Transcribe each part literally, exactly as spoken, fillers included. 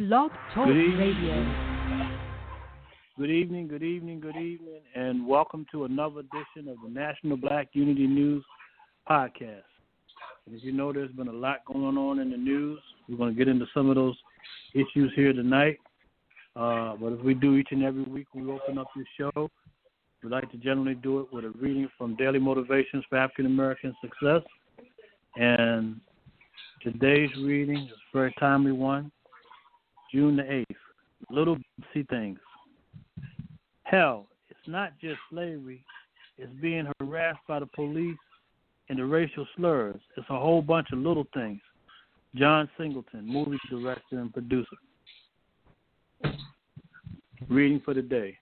Blog Talk Good evening. Radio. Good evening, good evening, good evening, and welcome to another edition of the National Black Unity News podcast. And as you know, there's been a lot going on in the news. We're going to get into some of those issues here tonight. Uh, but as we do each and every week, we open up this show. We like to generally do it with a reading from Daily Motivations for African American Success. And today's reading is a very timely one, June the eighth, Little Bitsy Things. Hell, it's not just slavery. It's being harassed by the police and the racial slurs. It's a whole bunch of little things. John Singleton, movie director and producer. Reading for the day.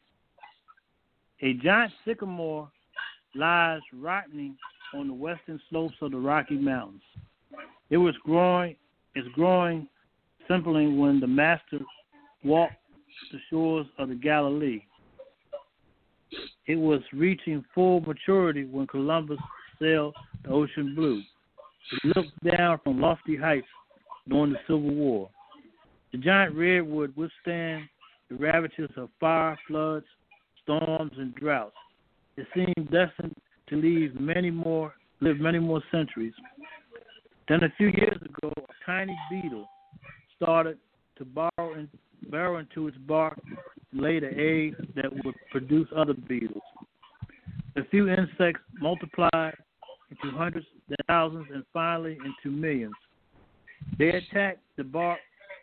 A giant sycamore lies rotting on the western slopes of the Rocky Mountains. It was growing, it's growing simply when the master walked the shores of the Galilee. It was reaching full maturity when Columbus sailed the ocean blue. He looked down from lofty heights during the Civil War. The giant redwood withstand the ravages of fire, floods, storms, and droughts. It seemed destined to leave many more, live many more centuries. Then a few years ago, a tiny beetle started to burrow, in, burrow into its bark and lay the eggs that would produce other beetles. A few insects multiplied into hundreds, then thousands, and finally into millions. They attacked the bark,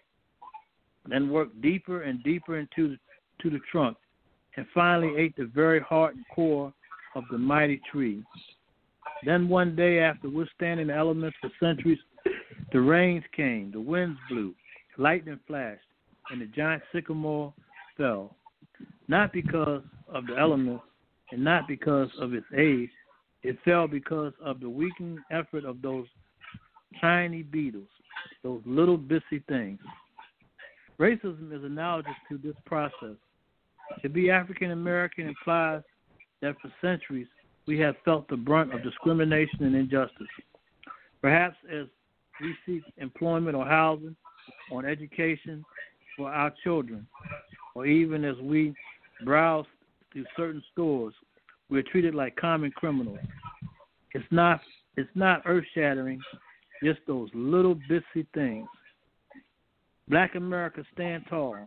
then worked deeper and deeper into the, to the trunk, and finally ate the very heart and core of the mighty tree. Then one day, after withstanding the elements for centuries, the rains came, the winds blew, lightning flashed, and the giant sycamore fell. Not because of the elements and not because of its age, it fell because of the weakening effort of those tiny beetles, those little bitsy things. Racism is analogous to this process. To be African American implies that for centuries we have felt the brunt of discrimination and injustice. Perhaps as we seek employment or housing or education for our children, or even as we browse through certain stores, we're treated like common criminals. It's not it's not earth-shattering, just those little bitsy things. Black America stand tall.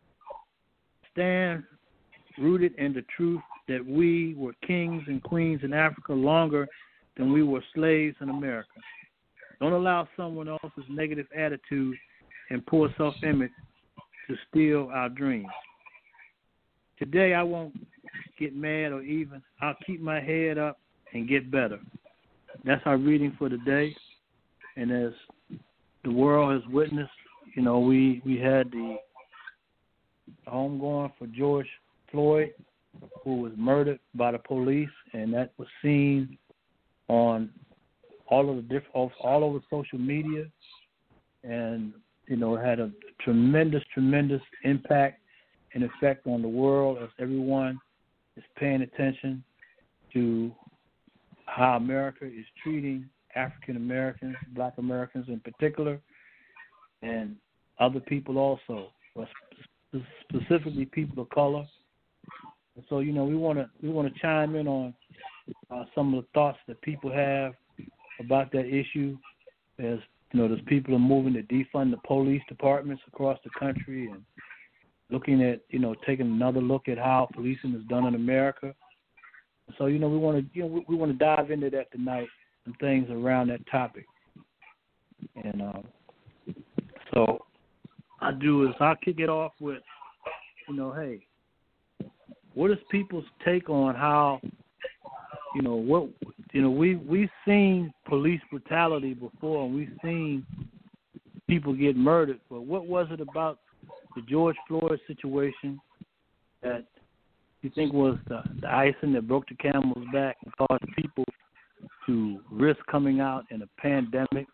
Stand rooted in the truth that we were kings and queens in Africa longer than we were slaves in America. Don't allow someone else's negative attitude and poor self-image to steal our dreams. Today I won't get mad or even. I'll keep my head up and get better. That's our reading for today. And as the world has witnessed, you know, we, we had the homegoing for George Floyd, who was murdered by the police, and that was seen on all of the diff- all over social media, and you know, it had a tremendous, tremendous impact and effect on the world as everyone is paying attention to how America is treating African Americans, Black Americans in particular, and other people also, but specifically people of color. And so, you know, we want to we want to chime in on uh, some of the thoughts that people have about that issue. As you know, there's people are moving to defund the police departments across the country and looking at, you know, taking another look at how policing is done in America. So, you know, we want to you know we, we want to dive into that tonight and things around that topic. And uh, so, I do is I'll kick it off with, you know, hey, what is people's take on how, you know, what, you know, we, we've seen police brutality before, and we've seen people get murdered, but what was it about the George Floyd situation that you think was the, the icing that broke the camel's back and caused people to risk coming out in a pandemic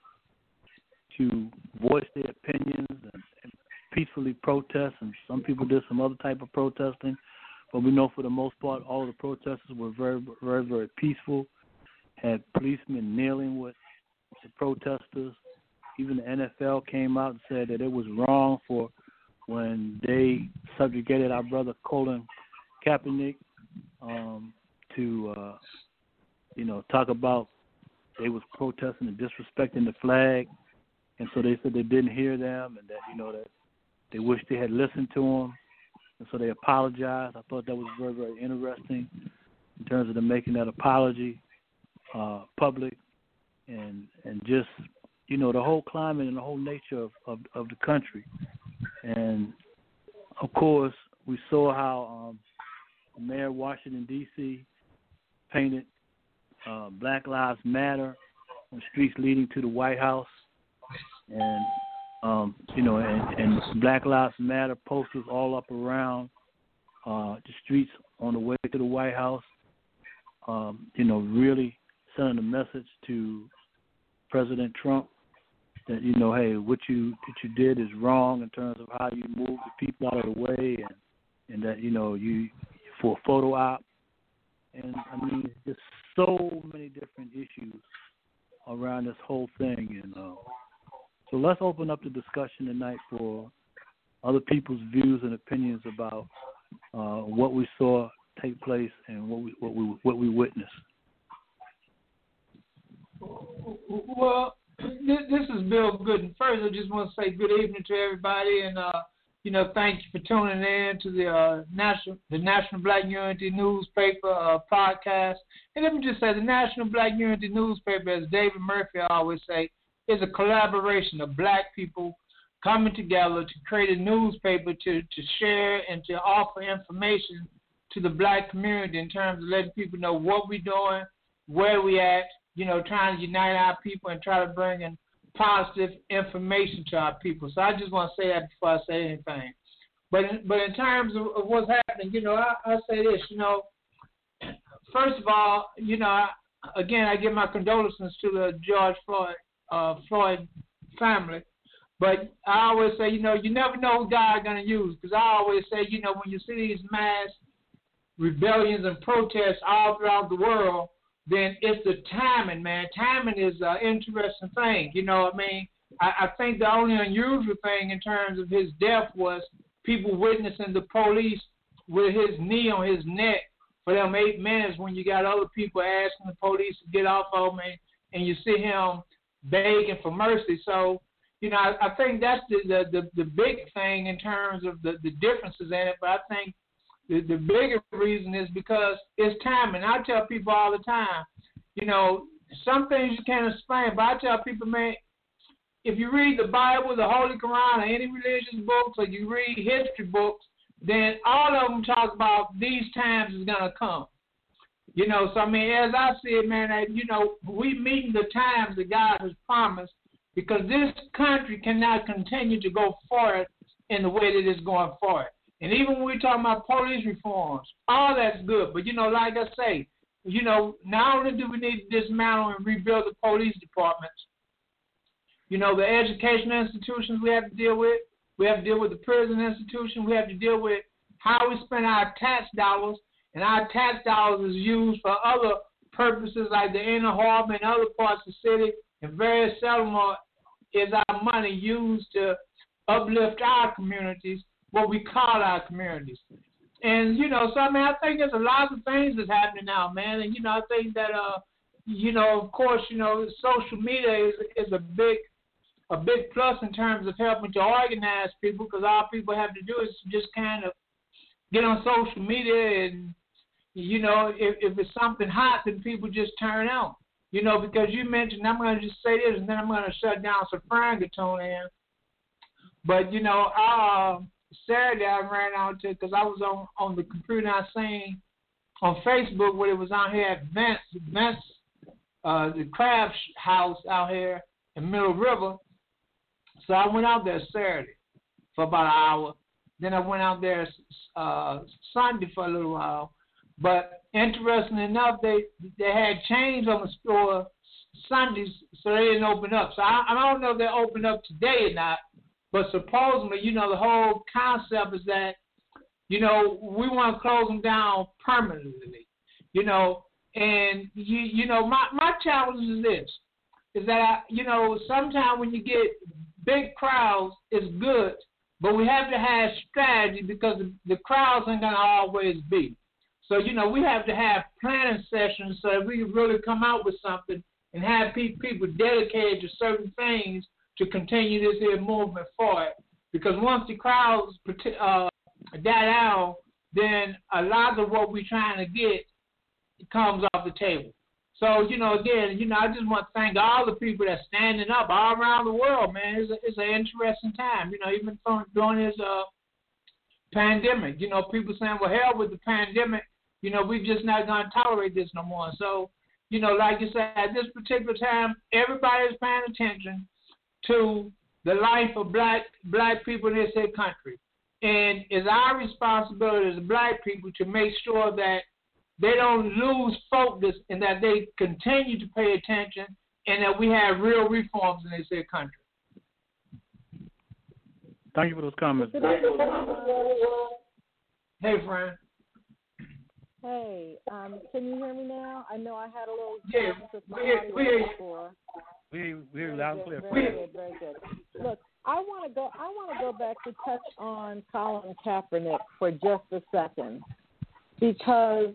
to voice their opinions and, and peacefully protest? And some people did some other type of protesting. But we know for the most part, all of the protesters were very, very, very peaceful, had policemen kneeling with the protesters. Even the N F L came out and said that it was wrong for when they subjugated our brother Colin Kaepernick um, to, uh, you know, talk about they was protesting and disrespecting the flag, and so they said they didn't hear them, and that, you know, that they wished they had listened to them, and so they apologized. I thought that was very, very interesting in terms of them making that apology uh, public, and and just, you know, the whole climate and the whole nature of, of, of the country. And, of course, we saw how um, Mayor of Washington, D C painted uh, Black Lives Matter on streets leading to the White House. And, um, you know, and, and Black Lives Matter posters all up around uh, the streets on the way to the White House, um, you know, really sending a message to President Trump that, you know, hey, what you what you did is wrong in terms of how you moved the people out of the way, and, and that, you know, you for a photo op. And, I mean, there's so many different issues around this whole thing. And uh, so let's open up the discussion tonight for other people's views and opinions about uh, what we saw take place and what we what we what we witnessed. Well, this, this is Bill Gooden. First, I just want to say good evening to everybody, and uh, you know, thank you for tuning in to the uh, national the National Black Unity newspaper uh, podcast. And let me just say, the National Black Unity newspaper, as David Murphy always say, is a collaboration of black people coming together to create a newspaper to, to share and to offer information to the black community in terms of letting people know what we're doing, where we at, you know, trying to unite our people and try to bring in positive information to our people. So I just want to say that before I say anything. But in, but in terms of, of what's happening, you know, I, I say this, you know, first of all, you know, I, again, I give my condolences to the George Floyd, uh, Floyd family. But I always say, you know, you never know who God is going to use, because I always say, you know, when you see these mass rebellions and protests all throughout the world, then it's the timing, man. Timing is an interesting thing. You know what I mean? I, I think the only unusual thing in terms of his death was people witnessing the police with his knee on his neck for them eight minutes when you got other people asking the police to get off of him, and you see him begging for mercy. So, you know, I, I think that's the, the, the, the big thing in terms of the, the differences in it. But I think the, the bigger reason is because it's timing. I tell people all the time, you know, some things you can't explain, but I tell people, man, if you read the Bible, the Holy Quran, or any religious books, or you read history books, then all of them talk about these times is going to come. You know, so, I mean, as I see it, man, that, you know, we meeting the times that God has promised, because this country cannot continue to go forward in the way that it's going forward. And even when we're talking about police reforms, all that's good. But, you know, like I say, you know, not only do we need to dismantle and rebuild the police departments, you know, the educational institutions we have to deal with, we have to deal with the prison institution, we have to deal with how we spend our tax dollars, and our tax dollars is used for other purposes like the inner harbor and other parts of the city, and very seldom is our money used to uplift our communities, what we call our communities. And, you know, so, I mean, I think there's a lot of things that's happening now, man. And, you know, I think that, uh, you know, of course, you know, social media is is a big a big plus in terms of helping to organize people, because all people have to do is just kind of get on social media and, you know, if, if it's something hot, then people just turn out. You know, because you mentioned, I'm going to just say this, and then I'm going to shut down so Frank can tune in. But, you know, I, uh, Saturday I ran out to, because I was on, on the computer, I seen on Facebook where it was out here at Vince, Vince uh, the craft house out here in Middle River. So I went out there Saturday for about an hour. Then I went out there uh, Sunday for a little while. But interesting enough, they they had chains on the store Sundays, so they didn't open up. So I, I don't know if they opened up today or not. But supposedly, you know, the whole concept is that, you know, we want to close them down permanently, you know. And, you you know, my, my challenge is this, is that, you know, sometimes when you get big crowds, it's good but we have to have strategy because the, the crowds ain't going to always be. So, you know, we have to have planning sessions so that we can really come out with something and have pe- people dedicated to certain things to continue this here movement forward. Because once the crowds uh, die down, then a lot of what we're trying to get comes off the table. So, you know, again, you know, I just want to thank all the people that's standing up all around the world, man. It's, a, it's an interesting time, you know, even from, during this uh, pandemic. You know, people saying, well, hell with the pandemic, you know, we're just not going to tolerate this no more. So, you know, like you said, at this particular time, everybody's paying attention to the life of black black people in this here country. And it's our responsibility as black people to make sure that they don't lose focus and that they continue to pay attention and that we have real reforms in this here country. Thank you for those comments. Hey, friend. Hey, um, can you hear me now? I know I had a little yeah, with my we, we, audio before. We we hear loud and clear. Very good, very good. Look, I want to go. I want to go back to touch on Colin Kaepernick for just a second, because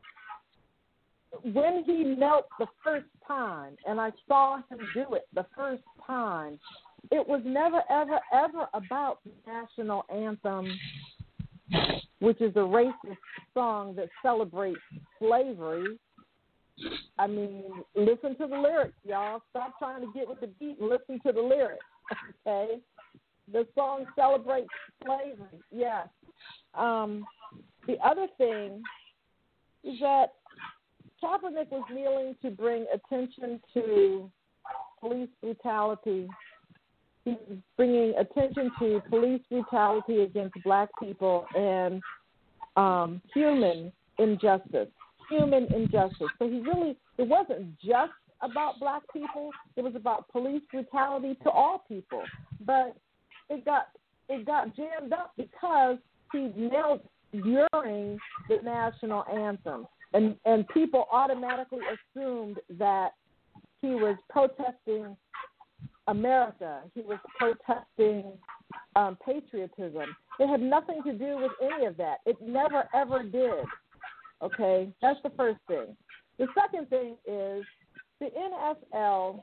when he knelt the first time, and I saw him do it the first time, it was never, ever, ever about the national anthem, which is a racist song that celebrates slavery. I mean, listen to the lyrics, y'all. Stop trying to get with the beat and listen to the lyrics, okay? The song celebrates slavery, yes. Um, the other thing is that Kaepernick was kneeling to bring attention to police brutality. He was bringing attention to police brutality against black people and um, human injustice, human injustice. So he really, it wasn't just about black people. It was about police brutality to all people. But it got it got jammed up because he knelt during the national anthem. And and people automatically assumed that he was protesting America. He was protesting um, patriotism. It had nothing to do with any of that. It never, ever did. Okay? That's the first thing. The second thing is the N F L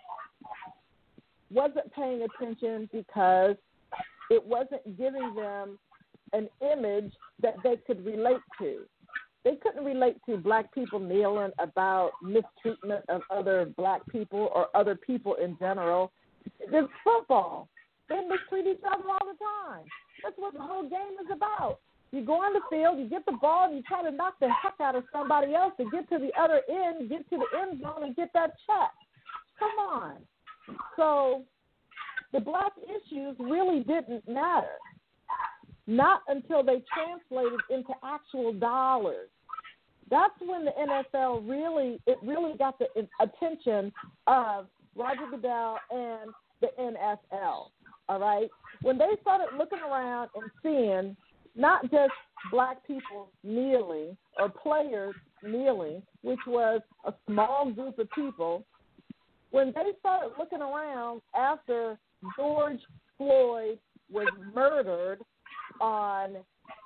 wasn't paying attention because it wasn't giving them an image that they could relate to. They couldn't relate to black people kneeling about mistreatment of other black people or other people in general. It's football. They mistreat each other all the time. That's what the whole game is about. You go on the field, you get the ball, and you try to knock the heck out of somebody else to get to the other end, get to the end zone, and get that check. Come on. So the black issues really didn't matter. Not until they translated into actual dollars. That's when the N F L really, it really got the attention of Roger Goodell and the N F L, all right? When they started looking around and seeing not just black people kneeling or players kneeling, which was a small group of people, when they started looking around after George Floyd was murdered on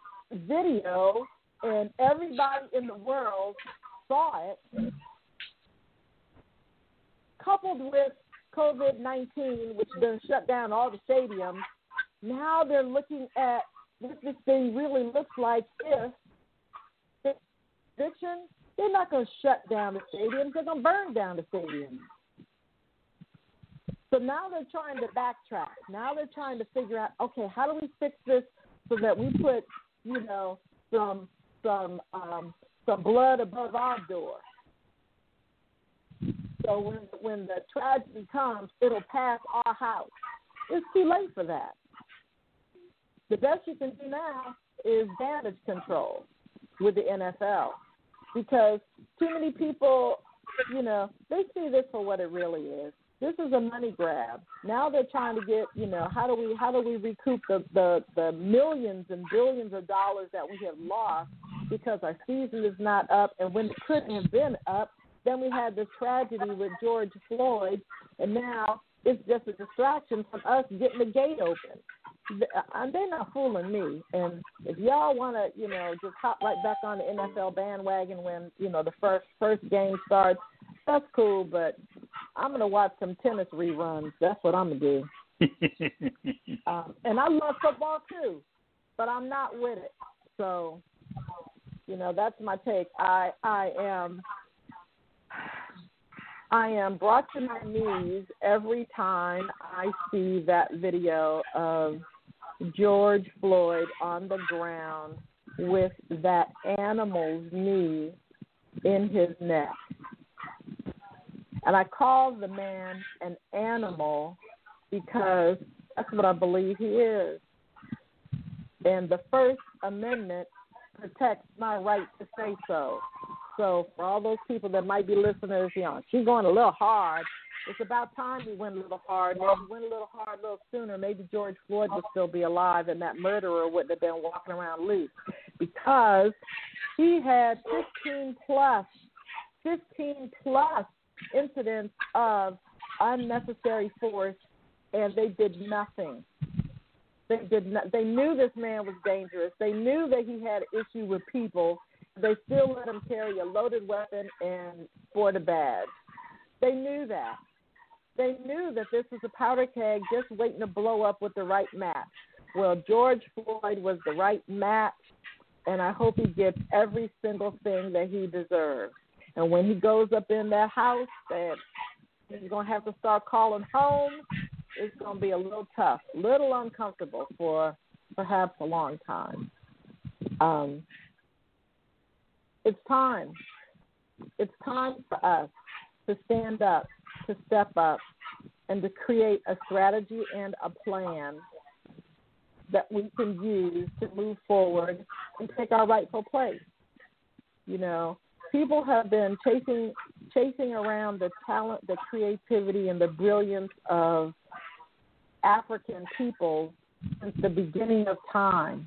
video and everybody in the world saw it, coupled with COVID nineteen, which done shut down all the stadiums, now they're looking at what this thing really looks like if fiction, they're not going to shut down the stadiums, they're going to burn down the stadiums. So now they're trying to backtrack. Now they're trying to figure out, okay, how do we fix this so that we put, you know, some some um, some blood above our door. So when when the tragedy comes, it'll pass our house. It's too late for that. The best you can do now is damage control with the N F L, because too many people, you know, they see this for what it really is. This is a money grab. Now they're trying to get, you know, how do we how do we recoup the, the, the millions and billions of dollars that we have lost because our season is not up, and when it couldn't have been up, then we had this tragedy with George Floyd, and now it's just a distraction from us getting the gate open. and they're not fooling me. And if y'all want to, you know, just hop right back on the N F L bandwagon when, you know, the first first game starts, that's cool. But I'm going to watch some tennis reruns. That's what I'm going to do. um, and I love football, too, but I'm not with it. So, you know, that's my take. I I am... I am brought to my knees every time I see that video of George Floyd on the ground with that animal's knee in his neck. And I call the man an animal because that's what I believe he is. And the First Amendment protects my right to say so. So for all those people that might be listeners, you know, she's going a little hard. It's about time we went a little hard. And if we went a little hard a little sooner, maybe George Floyd would still be alive and that murderer wouldn't have been walking around loose. Because he had fifteen plus, fifteen plus incidents of unnecessary force, and they did nothing. They did not, they knew this man was dangerous. They knew that he had an issue with people. They still let him carry a loaded weapon and sport a badge. They knew that. They knew that this was a powder keg just waiting to blow up with the right match. Well, George Floyd was the right match, and I hope he gets every single thing that he deserves. And when he goes up in that house, that he's going to have to start calling home, it's going to be a little tough, a little uncomfortable for perhaps a long time. Um, it's time. It's time for us to stand up, to step up, and to create a strategy and a plan that we can use to move forward and take our rightful place. You know, people have been chasing chasing around the talent, the creativity, and the brilliance of African peoples since the beginning of time.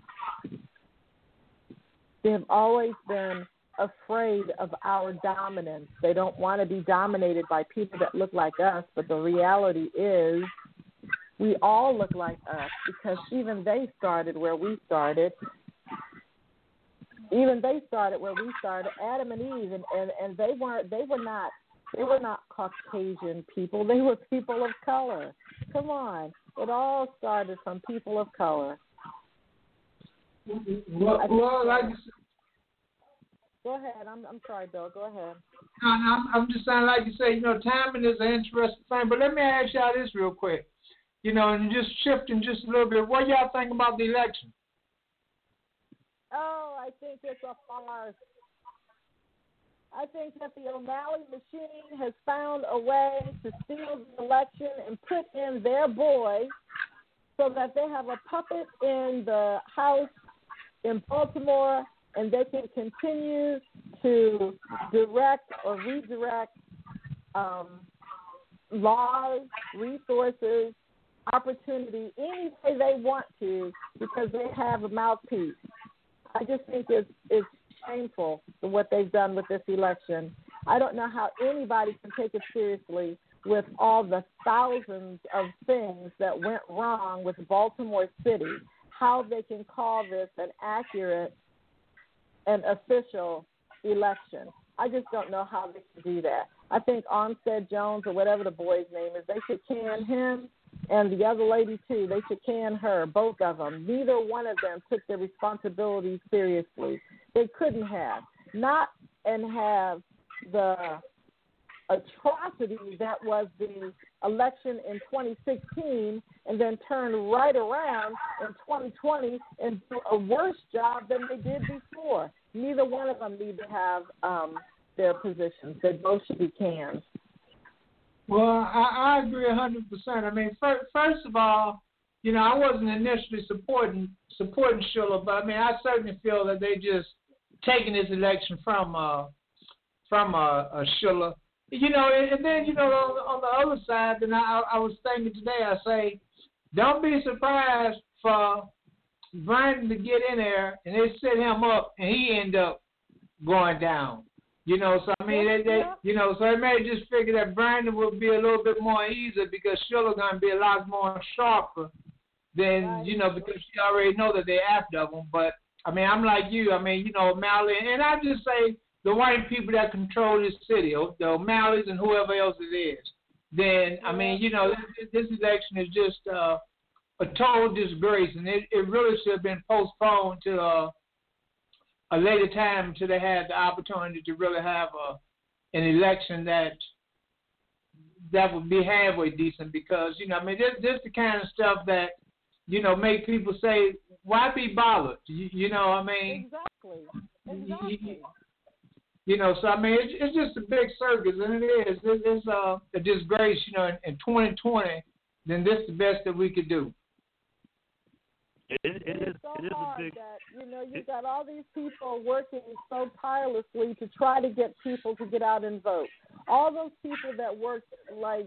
They have always been afraid of our dominance. They don't want to be dominated by people that look like us, but the reality is we all look like us because even they started where we started. Even they started where we started, Adam and Eve, and, and, and they weren't they were not they were not Caucasian people. They were people of color. Come on. It all started from people of color. Well, well like you said, go ahead. I'm I'm sorry, Bill. Go ahead. I'm, I'm just saying, like you say, you know, timing is an interesting thing. But let me ask y'all this real quick. You know, and just shifting just a little bit. What y'all think about the election? Oh, I think it's a farce. I think that the O'Malley machine has found a way to steal the election and put in their boy so that they have a puppet in the House in Baltimore and they can continue to direct or redirect um, laws, resources, opportunity any way they want to because they have a mouthpiece. I just think it's, it's shameful what they've done with this election. I don't know how anybody can take it seriously with all the thousands of things that went wrong with Baltimore City, how they can call this an accurate and official election. I just don't know how they can do that. I think Armstead Jones or whatever the boy's name is, they should can him. And the other lady, too, they should can her, both of them. Neither one of them took their responsibilities seriously. They couldn't have. Not and have the atrocity that was the election in twenty sixteen and then turn right around in twenty twenty and do a worse job than they did before. Neither one of them need to have um, their positions. They both should be canned. Well, I, I agree one hundred percent. I mean, first, first of all, you know, I wasn't initially supporting supporting Schuller, but I mean, I certainly feel that they just taking this election from uh, from uh, uh, Schuller. You know, and, and then, you know, on, on the other side, then I, I was thinking today, I say, don't be surprised for Brandon to get in there and they set him up and he end up going down. You know, so I mean, they, they, you know, so they may just figure that Brandon will be a little bit more easy because Schuller going to be a lot more sharper then Right. you know because she already know that they're after them. But I mean, I'm like you. I mean, you know, O'Malley, and I just say the white people that control this city, the O'Malleys and whoever else it is. Then I mean, you know, this, this election is just uh, a total disgrace, and it, it really should have been postponed to uh, a later time until they had the opportunity to really have a, an election that that would be halfway decent. Because you know, I mean, this this the kind of stuff that you know make people say, why be bothered? You, you know, I mean, exactly, exactly. You, you know, so I mean, it's, it's just a big circus, and it is. It's, it's uh, a disgrace, you know. In, in twenty twenty, then this is the best that we could do. It, it, it is. so It is a hard big. that, you know, you've got all these people working so tirelessly to try to get people to get out and vote. All those people that work like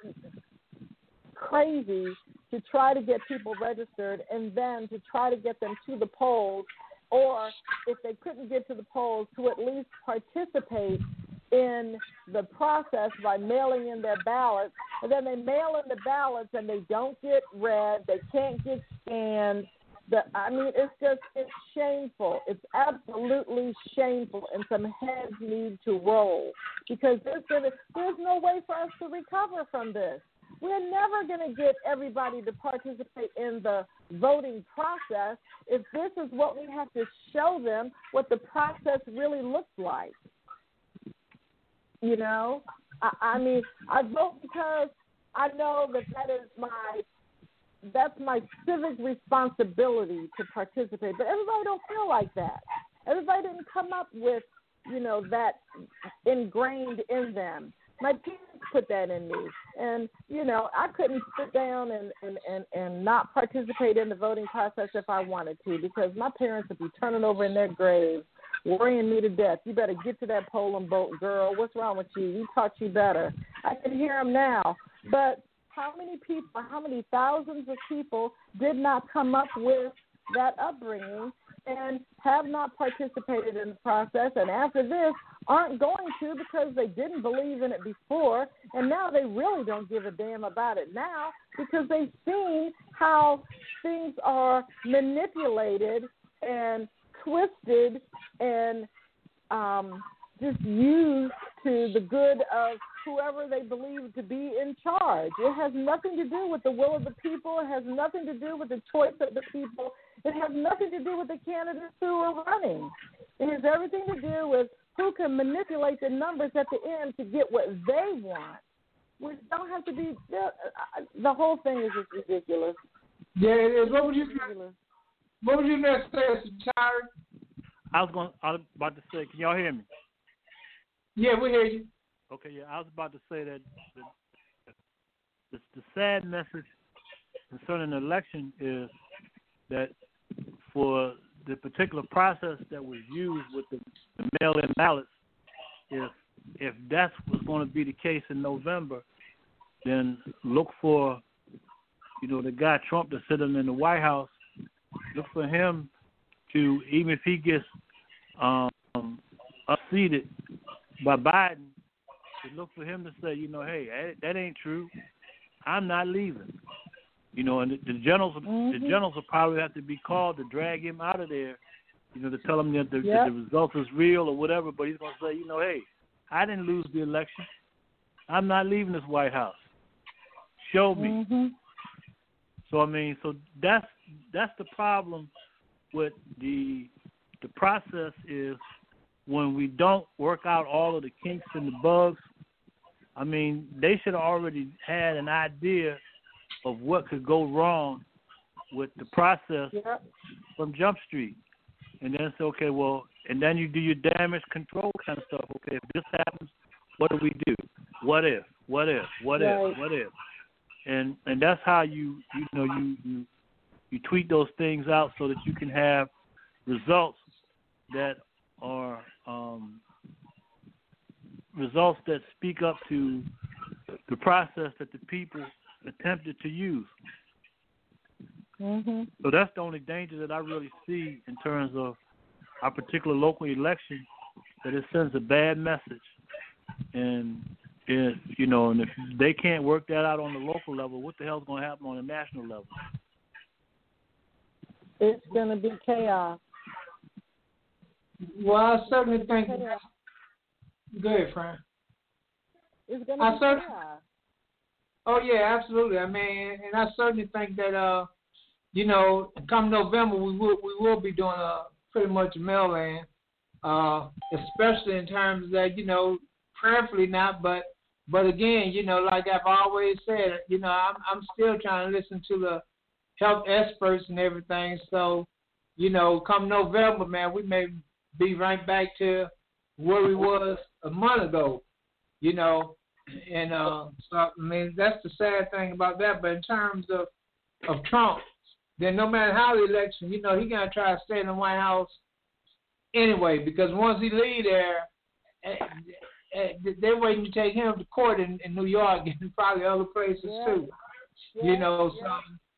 crazy to try to get people registered and then to try to get them to the polls, or if they couldn't get to the polls, to at least participate in the process by mailing in their ballots. And then they mail in the ballots and they don't get read, they can't get scanned. The, I mean, it's just, it's shameful. It's absolutely shameful, and some heads need to roll, because there's, gonna, there's no way for us to recover from this. We're never going to get everybody to participate in the voting process if this is what we have to show them, what the process really looks like. You know, I, I mean, I vote because I know that that is my that's my civic responsibility to participate. But everybody don't feel like that. Everybody didn't come up with, you know, that ingrained in them. My parents put that in me. And, you know, I couldn't sit down and, and, and, and not participate in the voting process if I wanted to, because my parents would be turning over in their graves, worrying me to death. You better get to that poll and vote, girl. What's wrong with you? We taught you better. I can hear them now. But how many people, how many thousands of people did not come up with that upbringing and have not participated in the process, and after this aren't going to because they didn't believe in it before, and now they really don't give a damn about it now because they've seen how things are manipulated and twisted and um, just used to the good of whoever they believe to be in charge. It has nothing to do with the will of the people. It has nothing to do with the choice of the people. It has nothing to do with the candidates who are running. It has everything to do with who can manipulate the numbers at the end to get what they want, which don't have to be, the whole thing is just ridiculous. Yeah, it is. What would you, what would you next say, Tyron? I was going. I was about to say. Can y'all hear me? Yeah, we hear you. Okay. Yeah, I was about to say that the, the, the sad message concerning the election is that for the particular process that was used with the, the mail-in ballots, if if that's what's going to be the case in November, then look for, you know, the guy Trump that's sitting in the White House. Look for him to, even if he gets um, unseated by Biden, to look for him to say, you know, hey, that ain't true. I'm not leaving. You know, and the, the generals, mm-hmm. the generals will probably have to be called to drag him out of there. You know, to tell him that the, yep. that the result is real or whatever. But he's going to say, you know, hey, I didn't lose the election. I'm not leaving this White House. Show me. Mm-hmm. So I mean, so that's that's the problem with the the process is when we don't work out all of the kinks and the bugs. I mean, they should have already had an idea of what could go wrong with the process yep. from Jump Street. And then say, okay, well, and then you do your damage control kind of stuff. Okay, if this happens, what do we do? What if? What if? What right. if? What if? And and that's how you you know you, you you tweak those things out so that you can have results that are um, results that speak up to the process that the people attempted to use. Mm-hmm. So that's the only danger that I really see in terms of our particular local election, that it sends a bad message. And if, you know, and if they can't work that out on the local level, what the hell's going to happen on the national level? It's going to be chaos. Well, I certainly think. Chaos. Go ahead, Frank. It's going to I be certainly, chaos. Oh yeah, absolutely. I mean, and I certainly think that uh, you know, come November we will we will be doing a pretty much a mail-in, uh, especially in terms that you know, prayerfully not, but but again, you know, like I've always said, you know, I'm I'm still trying to listen to the health experts and everything. So, you know, come November, man, we may be right back to where we was a month ago, you know. And uh, so, I mean, that's the sad thing about that. But in terms of, of Trump, then no matter how the election, you know, he's going to try to stay in the White House anyway, because once he leave there, uh, uh, they're waiting to take him to court in, in New York and probably other places yeah. too. Yeah. You know, so, yeah.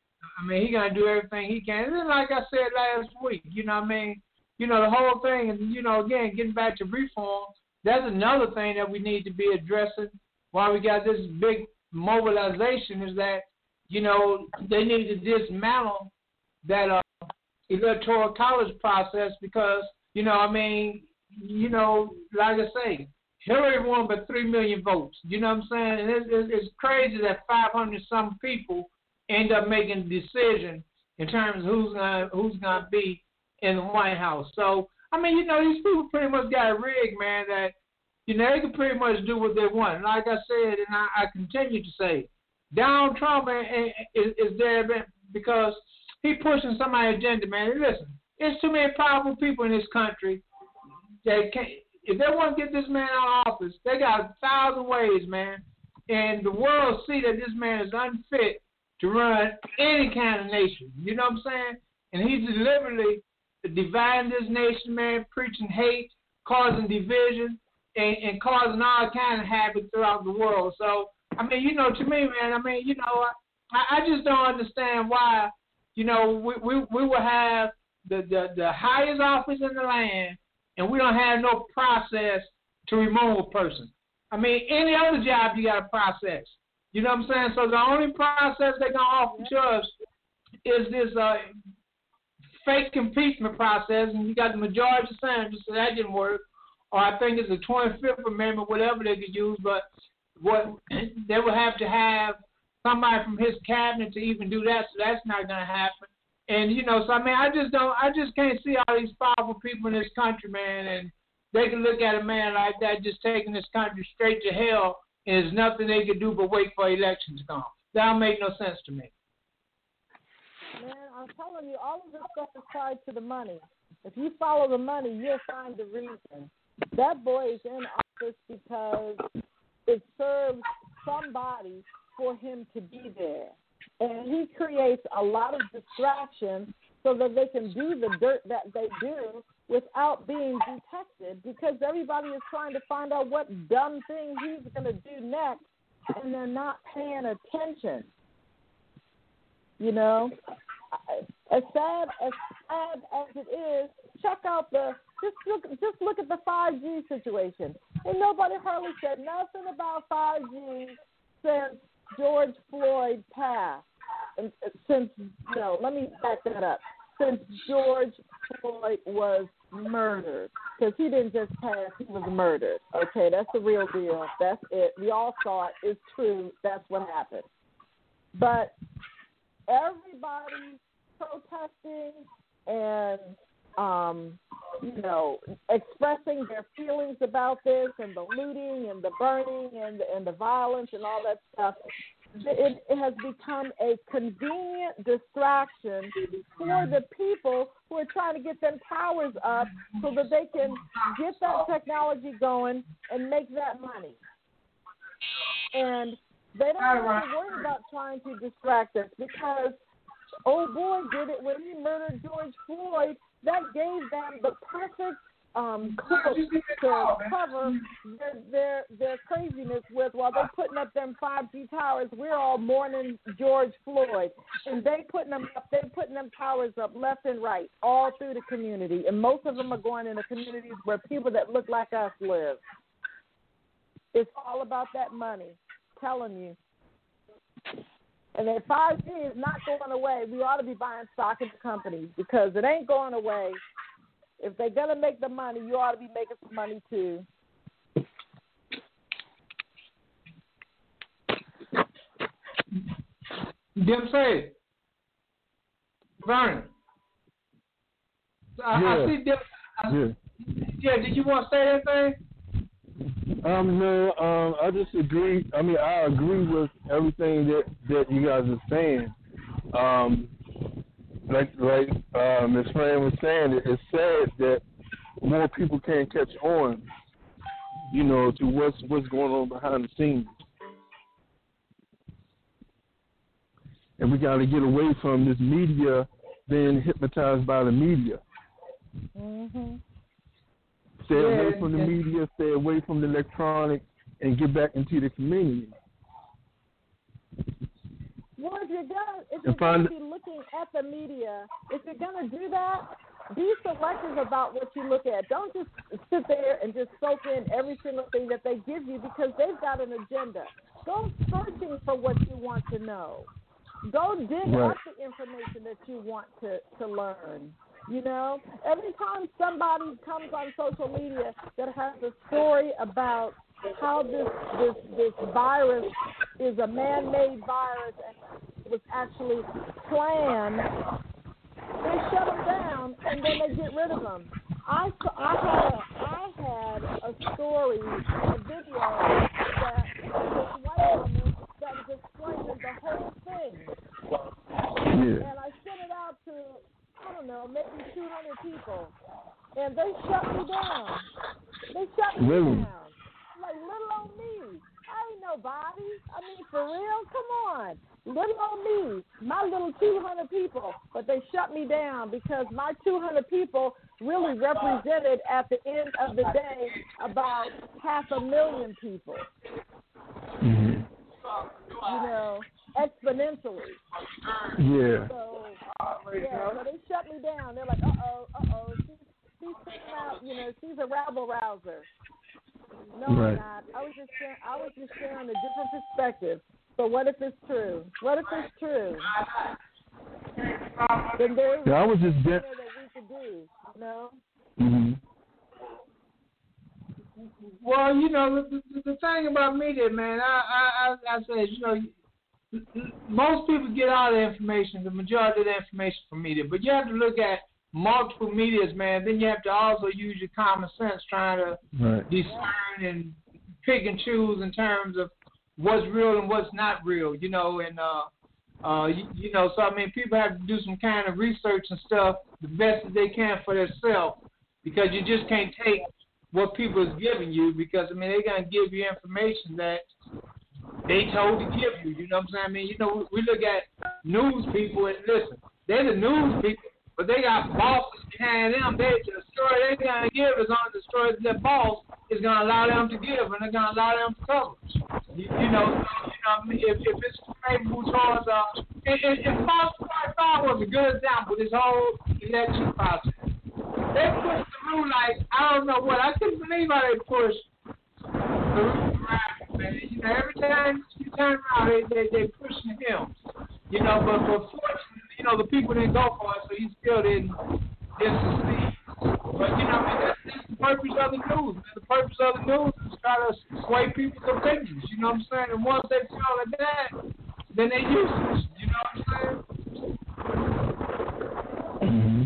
I mean, he's going to do everything he can. And then, like I said last week, you know what I mean? You know, the whole thing, and, you know, again, getting back to reform, that's another thing that we need to be addressing while we got this big mobilization is that, you know, they need to dismantle that uh, electoral college process because, you know, I mean, you know, like I say, Hillary won by three million votes. You know what I'm saying? And it's, it's, it's crazy that five hundred some people end up making a decision in terms of who's gonna who's gonna be in the White House. So, I mean, you know, these people pretty much got a rig, man, that you know, they can pretty much do what they want. And like I said, and I, I continue to say, Donald Trump is, is there because he pushing somebody's agenda, man. And listen, there's too many powerful people in this country that can't, if they want to get this man out of office, they got a thousand ways, man. And the world see that this man is unfit to run any kind of nation. You know what I'm saying? And he's deliberately dividing this nation, man, preaching hate, causing division, And, and causing all kind of havoc throughout the world. So, I mean, you know, to me, man, I mean, you know, I, I just don't understand why, you know, we we, we will have the, the, the highest office in the land and we don't have no process to remove a person. I mean, any other job you got a process. You know what I'm saying? So the only process they're going to offer to us is this uh, fake impeachment process, and you got the majority of senators, so that didn't work. Or I think it's the twenty-fifth Amendment, whatever they could use, but what they would have to have somebody from his cabinet to even do that, so that's not going to happen. And, you know, so, I mean, I just don't, I just can't see all these powerful people in this country, man, and they can look at a man like that just taking this country straight to hell, and there's nothing they can do but wait for elections to come. That don't make no sense to me. Man, I'm telling you, all of this stuff is tied to the money. If you follow the money, you'll find the reason. That boy is in office because it serves somebody for him to be there. And he creates a lot of distraction so that they can do the dirt that they do without being detected, because everybody is trying to find out what dumb thing he's going to do next, and they're not paying attention. You know? As sad as sad as it is, check out the just look just look at the five G situation. And nobody hardly said nothing about five G since George Floyd passed. And since no, let me back that up. Since George Floyd was murdered, because he didn't just pass, he was murdered. Okay, that's the real deal. That's it. We all saw it. It's true. That's what happened. But everybody protesting and, um, you know, expressing their feelings about this and the looting and the burning and, and the violence and all that stuff, it, it has become a convenient distraction for the people who are trying to get them towers up so that they can get that technology going and make that money. And they don't have to worry about trying to distract us, because old boy did it when he murdered George Floyd. That gave them the perfect um, cloak to cover their, their their craziness with, while they're putting up them five G towers. We're all mourning George Floyd, and they putting them up. They're putting them towers up left and right, all through the community, and most of them are going into communities where people that look like us live. It's all about that money. I'm telling you. And that five G is not going away. We ought to be buying stock in the companies because it ain't going away. If they're going to make the money, you ought to be making some money too. Them say, Vernon. I, yeah. I see them. I, yeah. Yeah. Did you want to say anything? Um, no, um, I just agree. I mean, I agree with everything that, that you guys are saying. Um, like like uh, Miz Fran was saying, it, it's sad that more people can't catch on, you know, to what's what's going on behind the scenes. And we got to get away from this media being hypnotized by the media. Mm-hmm. Stay yeah, away from the yeah. media, stay away from the electronics, and get back into the community. Well, if you're gonna if And you're gonna find- be looking at the media, if you're gonna do that, be selective about what you look at. Don't just sit there and just soak in every single thing that they give you because they've got an agenda. Go searching for what you want to know. Go dig Right. up the information that you want to, to learn. You know, every time somebody comes on social media that has a story about how this this this virus is a man-made virus and it was actually planned, they shut them down and then they get rid of them. I, I had a I had a story, a video that this white woman that was explaining the whole thing, Yeah. and I sent it out to I don't know maybe two hundred people, and they shut me down. They shut me Really? down. Like little old me. I ain't nobody. I mean, for real? Come on. Little old me. My little two hundred people. But they shut me down because my two hundred people really represented at the end of the day about half a million people. Mm-hmm. You know, exponentially. Yeah. So, yeah, so they shut me down. They're like, uh-oh, uh-oh. She's, she's sitting out, you know, she's a rabble-rouser. No, Right. I'm not. I was just sharing, I was just sharing a different perspective. So what if it's true? What if it's true? Then there's Yeah, I was just something get- there that we could do, you know? Mm-hmm. Well, you know, the, the, the thing about media, man, I, I, I, I said, you know, most people get all the information, the majority of the information from media, but you have to look at multiple medias, man. Then you have to also use your common sense trying to Right. discern and pick and choose in terms of what's real and what's not real, you know, and, uh, uh, you, you know, so, I mean, people have to do some kind of research and stuff the best that they can for themselves because you just can't take what people is giving you because, I mean, they're going to give you information that they told to give you, you know what I'm saying? I mean, you know, we, we look at news people and listen, they're the news people, but they got bosses behind them. They, the story they're going to give is on the story that their boss is going to allow them to give, and they're going to allow them to cover. You, you know, so, you know, if, if it's favorable towards, uh, and, and, and Fox forty-five was a good example, this whole election process. They pushed through like, I don't know what, I couldn't believe how they pushed through around, man. You know, every time you turn around, they, they, they pushing him. You know, but, but fortunately, you know, the people didn't go for it, so he still didn't, didn't succeed. But, you know, I mean, that's, that's the purpose of the news. Man. The purpose of the news is try to sway people's opinions, you know what I'm saying? And once they feel like that, then they use it, you know what I'm saying? Mm-hmm.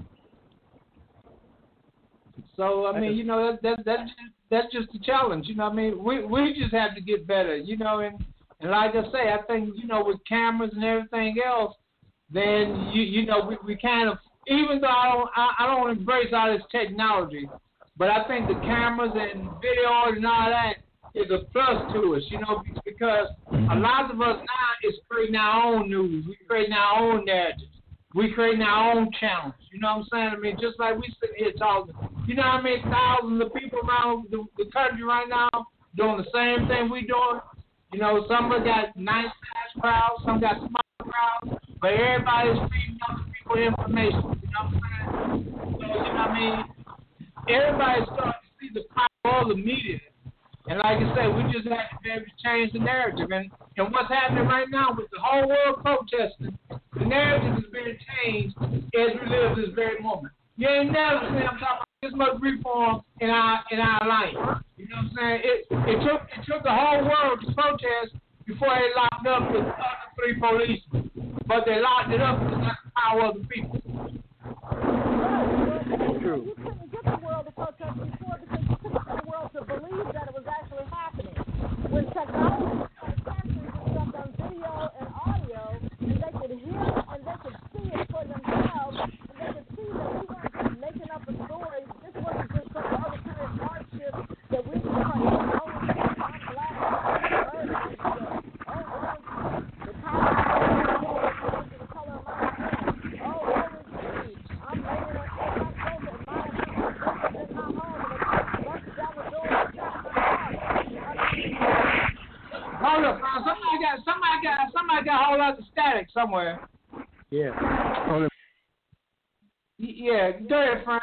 So, I mean, you know, that, that, that's, just, that's just the challenge, you know what I mean? We we just have to get better, you know, and, and like I say, I think, you know, with cameras and everything else, then, you you know, we, we kind of, even though I don't, I, I don't embrace all this technology, but I think the cameras and video and all that is a plus to us, you know, because a lot of us now is creating our own news. We creating our own narratives. We creating our own channels. You know what I'm saying? I mean, just like we sit here talking. You know how many thousands of people around the, the country right now doing the same thing we doing? You know, some of them got nice size crowds, some got small crowds, but everybody's feeding other people information. You know what I'm saying? So, you know what I mean? Everybody's starting to see the power of the media. And like I said, we just have to be able to change the narrative. And, And what's happening right now with the whole world protesting, the narrative is being changed as we live this very moment. You ain't never seen I'm talking about this much reform in our in our life. You know what I'm saying? It it took it took the whole world to protest before they locked up the other three policemen. But they locked it up because that's the power of the people. True. You couldn't get the world to protest before because you couldn't get the world to believe that it was actually happening. When technology started capturing this stuff on video and audio, and they could hear it and they could see it for themselves, and they could see that we weren't just making up a story. This wasn't just some other kind of hardship that we were like, oh, I'm black, I'm bird, oh, oh, the color the color of my skin. Oh, what was me? I'm laying on my sofa and my in my home and they busted down the door and shot my house. Hold up, uh, somebody got somebody got somebody got a whole lot of static somewhere. Yeah. Yeah, go ahead, Fran.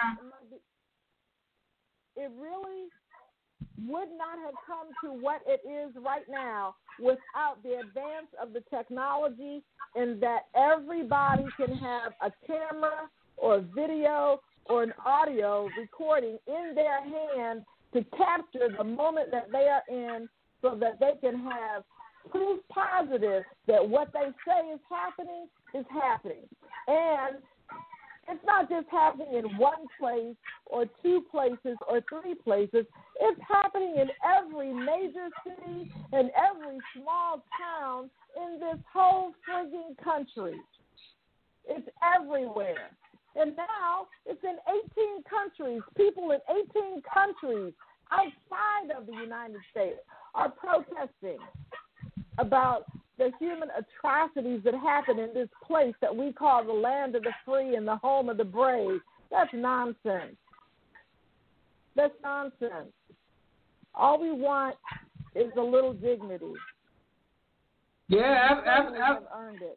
It really would not have come to what it is right now without the advance of the technology, in that everybody can have a camera or a video or an audio recording in their hand to capture the moment that they are in, so that they can have proof positive that what they say is happening is happening. And it's not just happening in one place or two places or three places. It's happening in every major city and every small town in this whole frigging country. It's everywhere. And now it's in eighteen countries. People in eighteen countries outside of the United States are protesting about the human atrocities that happen in this place that we call the land of the free and the home of the brave. That's nonsense. That's nonsense. All we want is a little dignity. Yeah, ab- ab- we ab- have earned it.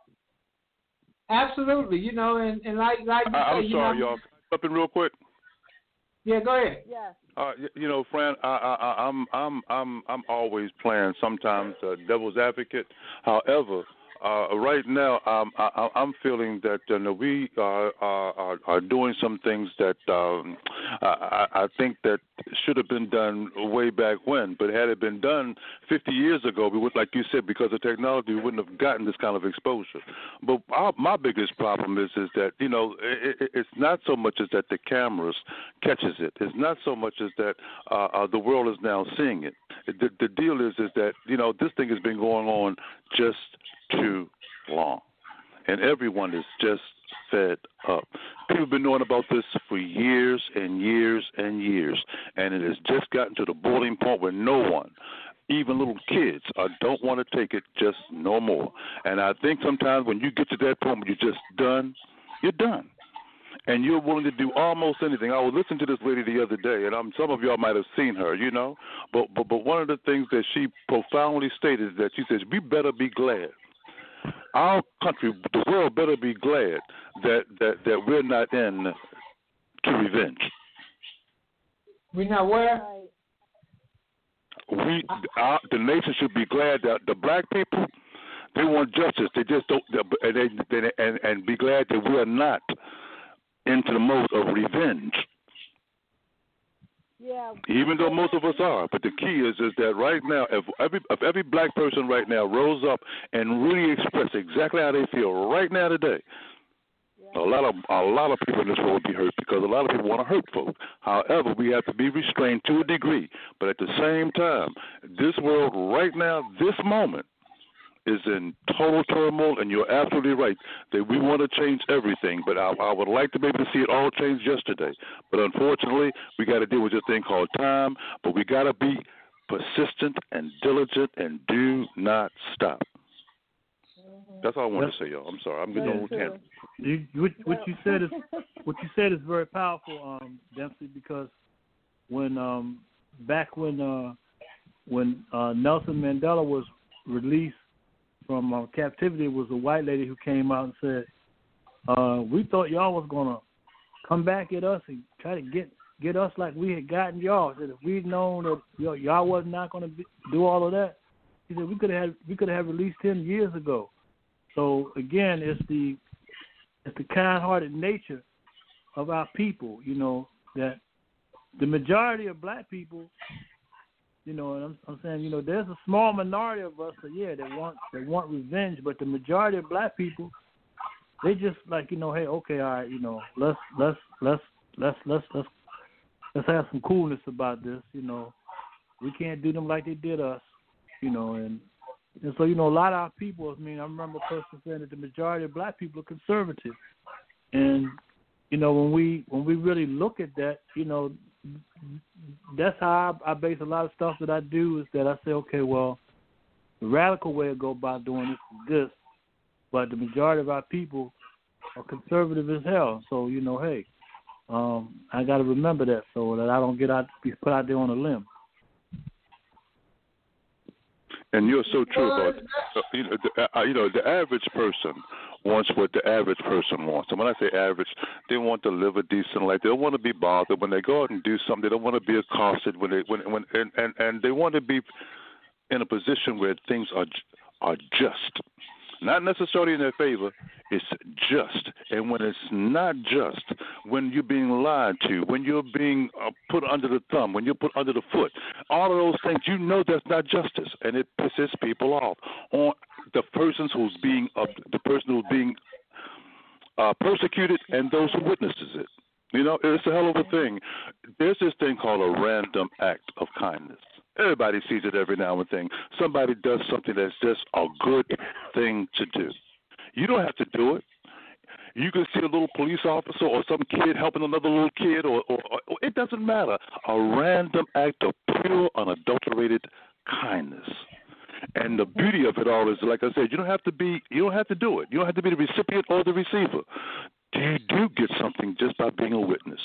Absolutely. You know, and, and like like you I, I'm say, sorry, you know, y'all. Up in real quick. Yeah, go ahead. Yes. Uh, you, you know, Fran, I, I, I'm, I'm, I'm, I'm always playing sometimes uh, devil's advocate. However, uh, right now, um, I, I'm feeling that uh, we are, are, are doing some things that um, I, I think that should have been done way back when. But had it been done fifty years ago, we would, like you said, because of technology, we wouldn't have gotten this kind of exposure. But our, my biggest problem is, is that, you know, it, it's not so much as that the cameras catches it. It's not so much as that uh, uh, the world is now seeing it. The, the deal is, is that, you know, this thing has been going on just too long, and everyone is just fed up. People have been knowing about this for years and years and years, and it has just gotten to the boiling point where no one, even little kids, uh, don't want to take it just no more. And I think sometimes when you get to that point where you're just done, you're done. And you're willing to do almost anything. I was listening to this lady the other day, and I'm, some of y'all might have seen her, you know. But, but but one of the things that she profoundly stated is that she says, we better be glad. Our country, the world better be glad that, that, that we're not in to revenge. We not where? We, our, the nation should be glad that the black people, they want justice. They just don't, and, they, they, and, and be glad that we are not into the mode of revenge. Yeah. Even though most of us are, but the key is is that right now, if every if every black person right now rose up and really expressed exactly how they feel right now today, yeah. a lot of a lot of people in this world would be hurt, because a lot of people want to hurt folks. However, we have to be restrained to a degree. But at the same time, this world right now, this moment, is in total turmoil, and you're absolutely right that we want to change everything, but I, I would like to be able to see it all change yesterday. But unfortunately, we got to deal with this thing called time, but we got to be persistent and diligent and do not stop. Mm-hmm. That's all I want to say, y'all. I'm sorry. I'm getting on tangent. You, what, what you said is what you said is very powerful, um, Dempsey, because when um, back when uh, when uh, Nelson Mandela was released from uh, captivity, was a white lady who came out and said, uh, we thought y'all was going to come back at us and try to get, get us like we had gotten y'all. Said if we'd known that y'all, y'all was not going to do all of that, He said we could have we could have released him years ago. So again, it's the it's the kind-hearted nature of our people, you know, that the majority of black people, you know, and I'm, I'm saying, you know, there's a small minority of us, so yeah, that want that want revenge, but the majority of black people, they just like, you know, hey, okay, all right, you know, let's let's let's let's let's let's let's have some coolness about this, you know. We can't do them like they did us, you know, and and so, you know, a lot of our people, I mean, I remember a person saying that the majority of black people are conservative. And, you know, when we when we really look at that, you know, that's how I, I base a lot of stuff that I do is that I say, okay, well, the radical way to go about doing this is this, but the majority of our people are conservative as hell. So, you know, hey, um, I got to remember that so that I don't get out be put out there on a limb. And you're so true about uh, you know the, uh, you know the average person wants what the average person wants. And when I say average, they want to live a decent life. They don't want to be bothered when they go out and do something. They don't want to be accosted when they when when and, and, and they want to be in a position where things are are just, not necessarily in their favor. It's just, and when it's not just, when you're being lied to, when you're being uh, put under the thumb, when you're put under the foot, all of those things, you know that's not justice, and it pisses people off. On the persons who's being, uh, the person who's being uh, persecuted, and those who witnesses it. You know, it's a hell of a thing. There's this thing called a random act of kindness. Everybody sees it every now and then. Somebody does something that's just a good thing to do. You don't have to do it. You can see a little police officer or some kid helping another little kid, or, or, or it doesn't matter. A random act of pure, unadulterated kindness. And the beauty of it all is, like I said, you don't have to be, you don't have to do it. You don't have to be the recipient or the receiver. You do get something just by being a witness.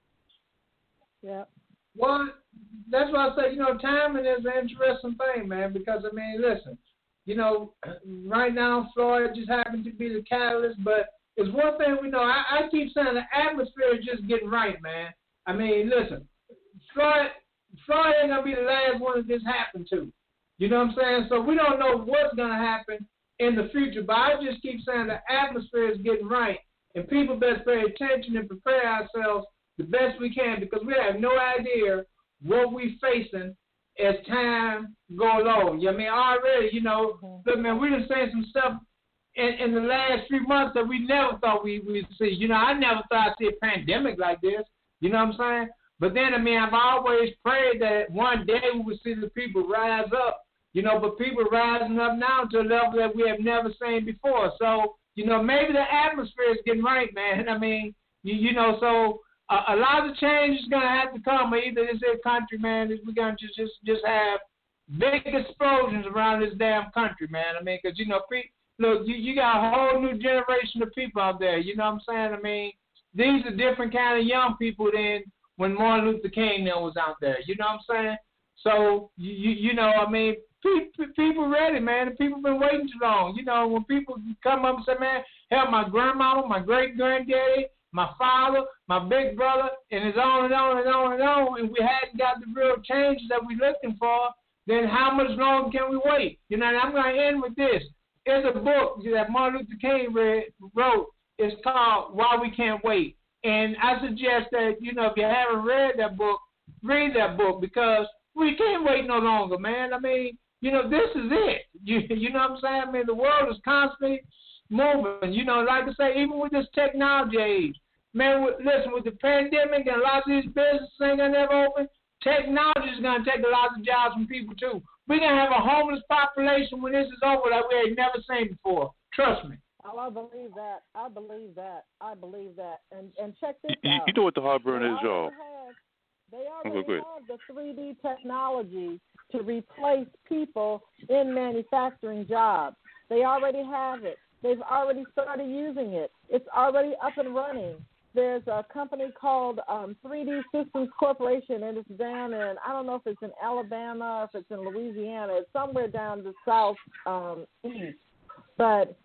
Yeah. Well, that's why I say, you know, timing is an interesting thing, man, because, I mean, listen, you know, right now Florida just happened to be the catalyst, but it's one thing we know. I, I keep saying the atmosphere is just getting right, man. I mean, listen, Florida, Florida ain't going to be the last one that this happened to. You know what I'm saying? So we don't know what's going to happen in the future, but I just keep saying the atmosphere is getting right, and people best pay attention and prepare ourselves the best we can, because we have no idea what we're facing as time go along. I mean, already, you know, look, man, we done seen some stuff in, in the last few months that we never thought we would see. You know, I never thought I'd see a pandemic like this. You know what I'm saying? But then, I mean, I've always prayed that one day we would see the people rise up. You know, but people rising up now to a level that we have never seen before. So, you know, maybe the atmosphere is getting right, man. I mean, you, you know, so uh, a lot of change is going to have to come. Either this here country, man, is we're going to just, just just have big explosions around this damn country, man. I mean, because, you know, pe- look, you, you got a whole new generation of people out there. You know what I'm saying? I mean, these are different kind of young people than when Martin Luther King was out there. You know what I'm saying? So, you, you, you know, I mean, people, people ready, man. And people been waiting too long. You know, when people come up and say, man, hell, my grandmama, my great-granddaddy, my father, my big brother, and it's on and on and on and on, and we hadn't got the real changes that we're looking for, then how much longer can we wait? You know, and I'm going to end with this. There's a book that Martin Luther King read, wrote. It's called Why We Can't Wait. And I suggest that, you know, if you haven't read that book, read that book, because we can't wait no longer, man. I mean, you know, this is it. You, you know what I'm saying? I mean, the world is constantly moving. You know, like I say, even with this technology age, man, with, listen, with the pandemic and a lot of these businesses ain't going to never open, technology is going to take a lot of jobs from people, too. We're going to have a homeless population when this is over that we ain't never seen before. Trust me. Oh, I believe that. I believe that. I believe that. And and check this You, out. you know what the heartburn they is, y'all. Have, they already Okay, have the three D technology to replace people in manufacturing jobs. They already have it. They've already started using it. It's already up and running. There's a company called um, three D Systems Corporation, and it's down in, I don't know if it's in Alabama or if it's in Louisiana. It's somewhere down the south um, east. But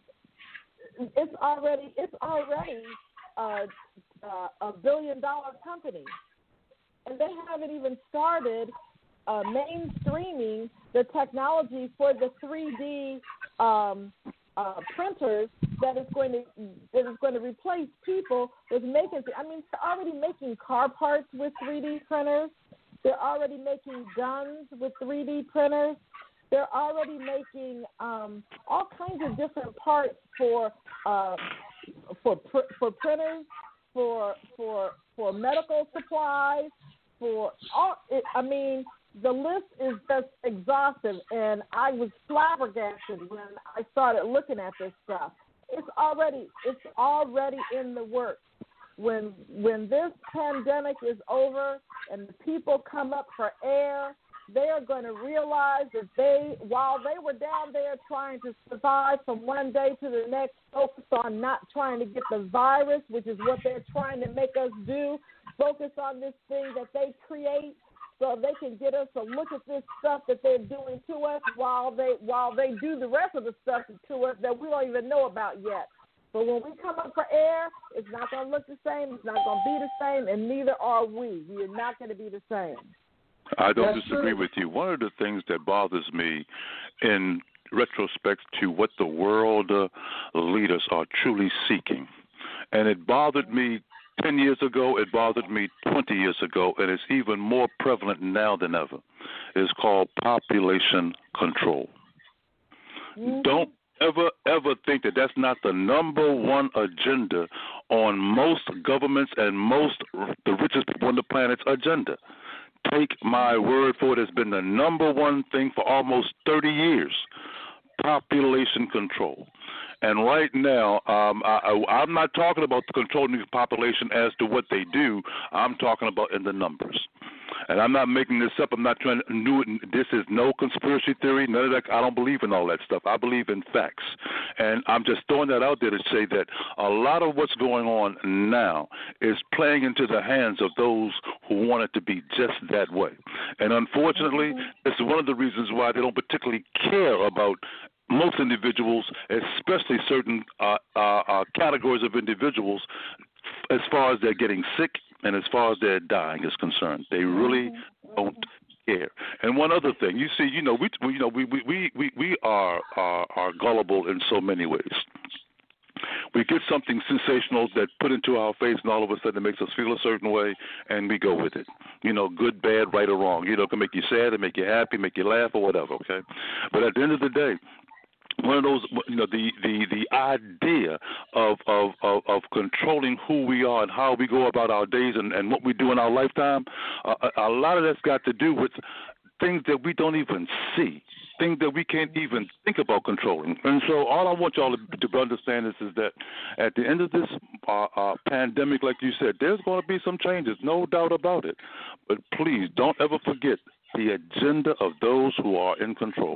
it's already it's already uh, uh, a billion dollar company, and they haven't even started uh, mainstreaming the technology for the three D um, uh, printers that is going to that is going to replace people with making. I mean, they're already making car parts with three D printers. They're already making guns with three D printers. They're already making um, all kinds of different parts for uh, for pr- for printers, for for for medical supplies, for all. It, I mean, the list is just exhaustive, and I was flabbergasted when I started looking at this stuff. It's already it's already in the works. When when this pandemic is over and the people come up for air, they are going to realize that they, while they were down there trying to survive from one day to the next, focused on not trying to get the virus, which is what they're trying to make us do, focus on this thing that they create so they can get us to look at this stuff that they're doing to us while they while they do the rest of the stuff to us that we don't even know about yet. But when we come up for air, it's not going to look the same, it's not going to be the same, and neither are we. We are not going to be the same. I don't That's disagree true. with you. One of the things that bothers me in retrospect to what the world uh, leaders are truly seeking, and it bothered me ten years ago, it bothered me twenty years ago, and it's even more prevalent now than ever, is called population control. Mm-hmm. Don't ever, ever think that that's not the number one agenda on most governments and most the richest people on the planet's agenda. Take my word for it, it's been the number one thing for almost thirty years, population control. And right now, um, I, I, I'm not talking about the controlling the population as to what they do. I'm talking about in the numbers. And I'm not making this up. I'm not trying to do it. This is no conspiracy theory. None of that. I don't believe in all that stuff. I believe in facts. And I'm just throwing that out there to say that a lot of what's going on now is playing into the hands of those who want it to be just that way. And unfortunately, this is one of the reasons why they don't particularly care about most individuals, especially certain uh, uh, uh, categories of individuals, as far as they're getting sick and as far as they're dying is concerned. They really don't care. And one other thing, you see, you know, we, we you know, we we we we are, are are gullible in so many ways. We get something sensational that put into our face, and all of a sudden it makes us feel a certain way, and we go with it. You know, good, bad, right, or wrong. You know, it can make you sad, it make you happy, make you laugh, or whatever. Okay, but at the end of the day, one of those, you know, the, the, the idea of, of, of, of controlling who we are and how we go about our days and, and what we do in our lifetime, uh, a, a lot of that's got to do with things that we don't even see, things that we can't even think about controlling. And so all I want y'all to, to understand is, is that at the end of this uh, uh, pandemic, like you said, there's going to be some changes, no doubt about it. But please don't ever forget the agenda of those who are in control.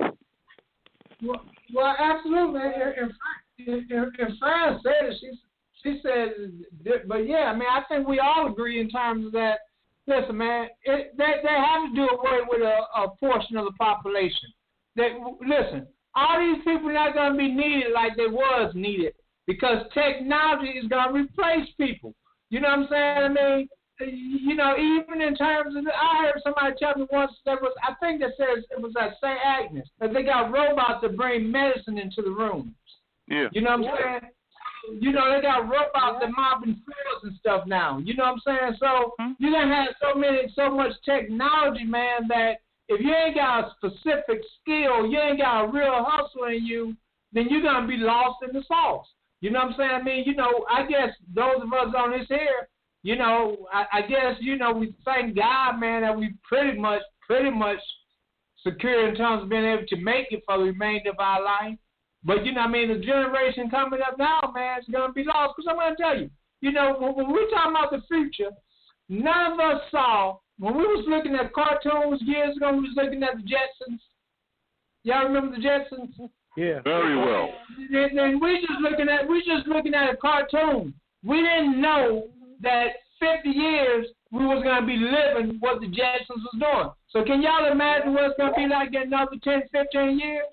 Well, well, absolutely. And, and, and, and Fran said it. She she said, but yeah, I mean, I think we all agree in terms of that. Listen, man, it, they they have to do away with a, a portion of the population. That listen, all these people are not going to be needed like they was needed because technology is going to replace people. You know what I'm saying? I mean, you know, even in terms of, I heard somebody tell me once that was, I think that says it was at Saint Agnes, that they got robots to bring medicine into the rooms. Yeah. You know what I'm yeah. saying? You know, they got robots yeah. that mopping floors and stuff now. You know what I'm saying? So mm-hmm. you're going to have so many, so much technology, man, that if you ain't got a specific skill, you ain't got a real hustle in you, then you're going to be lost in the sauce. You know what I'm saying? I mean, you know, I guess those of us on this here, you know, I, I guess, you know, we thank God, man, that we pretty much, pretty much secure in terms of being able to make it for the remainder of our life. But, you know, I mean, the generation coming up now, man, is going to be lost. Because I'm going to tell you, you know, when, when we're talking about the future, none of us saw, when we was looking at cartoons years ago, we was looking at the Jetsons. Y'all remember the Jetsons? Yeah. Very well. And, and we just looking at, we just looking at a cartoon. We didn't know that fifty years we was going to be living what the Jetsons was doing. So can y'all imagine what it's going to be like in another ten, fifteen years?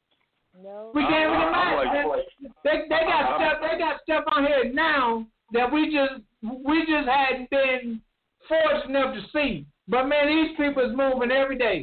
No. We can't even I, imagine. I like, they, they got stuff. They got stuff on here now that we just we just hadn't been fortunate enough to see. But man, these people is moving every day.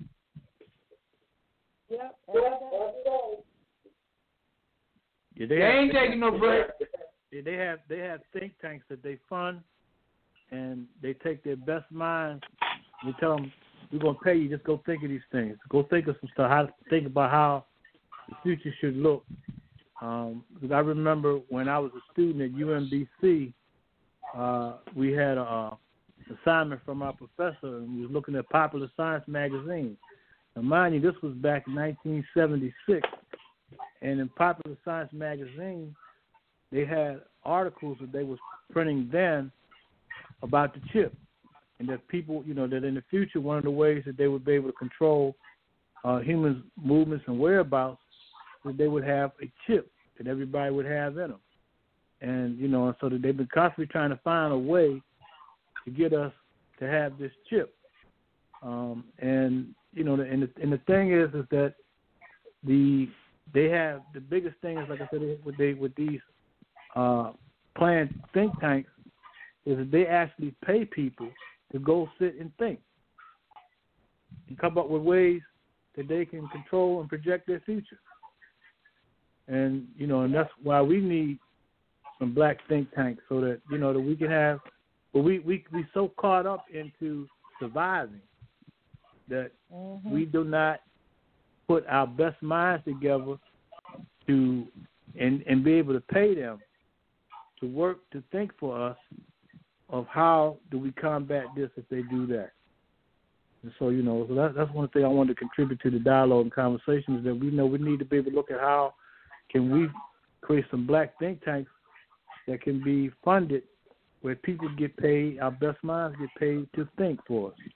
Yep. Every day. Yeah, they, they have, ain't they taking have, no break. They have they have think tanks that they fund, and they take their best minds. They tell them, "We're gonna pay you. Just go think of these things. Go think of some stuff. How think about how the future should look." Um, because I remember when I was a student at U M B C, uh, we had a assignment from our professor, and we was looking at Popular Science magazine. Now, mind you, this was back in nineteen seventy-six, and in Popular Science magazine, they had articles that they was printing then about the chip, and that people, you know, that in the future, one of the ways that they would be able to control uh, humans' movements and whereabouts, that they would have a chip that everybody would have in them. And, you know, so that they've been constantly trying to find a way to get us to have this chip. Um, and, you know, and the, and the thing is, is that the they have, the biggest thing is, like I said, with, they, with these uh, planned think tanks, is that they actually pay people to go sit and think and come up with ways that they can control and project their future. And, you know, and that's why we need some black think tanks, so that, you know, that we can have, but we, we, we so caught up into surviving that mm-hmm. we do not put our best minds together to, and, and be able to pay them to work, to think for us of how do we combat this if they do that. And so, you know, so that, that's one thing I wanted to contribute to the dialogue and conversation, is that we know we need to be able to look at how can we create some black think tanks that can be funded, where people get paid, our best minds get paid to think for us.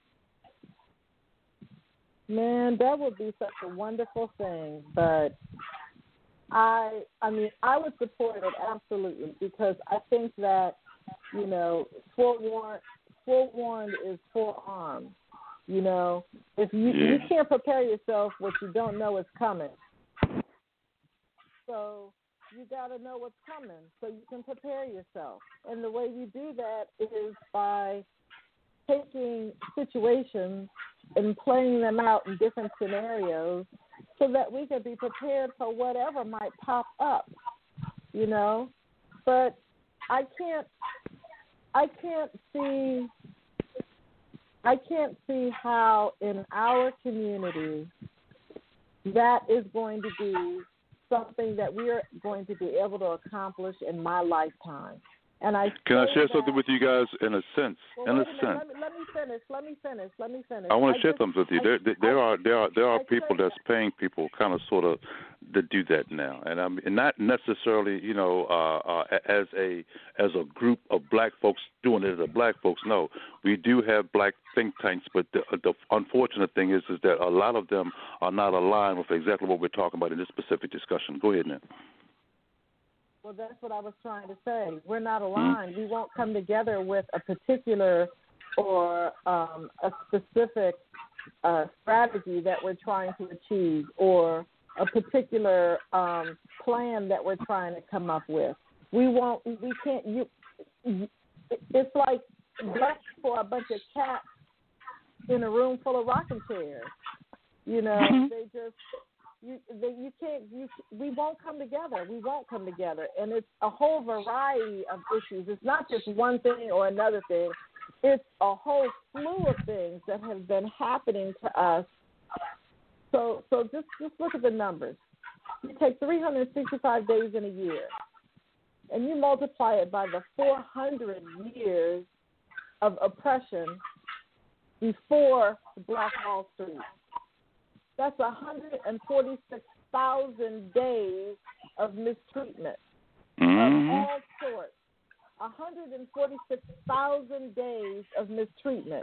Man, that would be such a wonderful thing. But I, I mean, I would support it absolutely, because I think that, you know, forewarned, forewarned is forearmed. You know, if you you can't prepare yourself, what you don't know is coming. So you got to know what's coming so you can prepare yourself. And the way you do that is by taking situations and playing them out in different scenarios so that we can be prepared for whatever might pop up, you know. But I can't, I can't see, I can't see how in our community that is going to be something that we are going to be able to accomplish in my lifetime. And I Can I share that, something with you guys in a sense? Well, in a, a sense. Let me, let me finish. Let me finish. Let me finish. I want to I share just, something with you. I, there, there, there I, are there are there are I people that's paying people kind of sort of to do that now, and I mean, and not necessarily, you know, uh, uh, as a as a group of black folks doing it as a black folks. No, we do have black think tanks, but the, the unfortunate thing is is that a lot of them are not aligned with exactly what we're talking about in this specific discussion. Go ahead now. Well, that's what I was trying to say. We're not aligned. Mm-hmm. We won't come together with a particular or um, a specific uh, strategy that we're trying to achieve, or a particular um, plan that we're trying to come up with. We won't. We can't. You. It's like black for a bunch of cats in a room full of rocking chairs. You know, mm-hmm. they just. You, they, you can't. You, we won't come together. We won't come together, and it's a whole variety of issues. It's not just one thing or another thing. It's a whole slew of things that have been happening to us. So, so just just look at the numbers. You take three hundred sixty-five days in a year, and you multiply it by the four hundred years of oppression before Black Wall Street. That's one hundred forty-six thousand days of mistreatment mm-hmm. of all sorts. one hundred forty-six thousand days of mistreatment.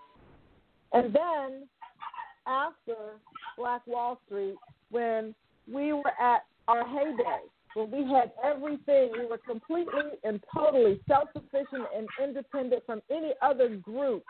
And then after Black Wall Street, when we were at our heyday, when we had everything, we were completely and totally self-sufficient and independent from any other group.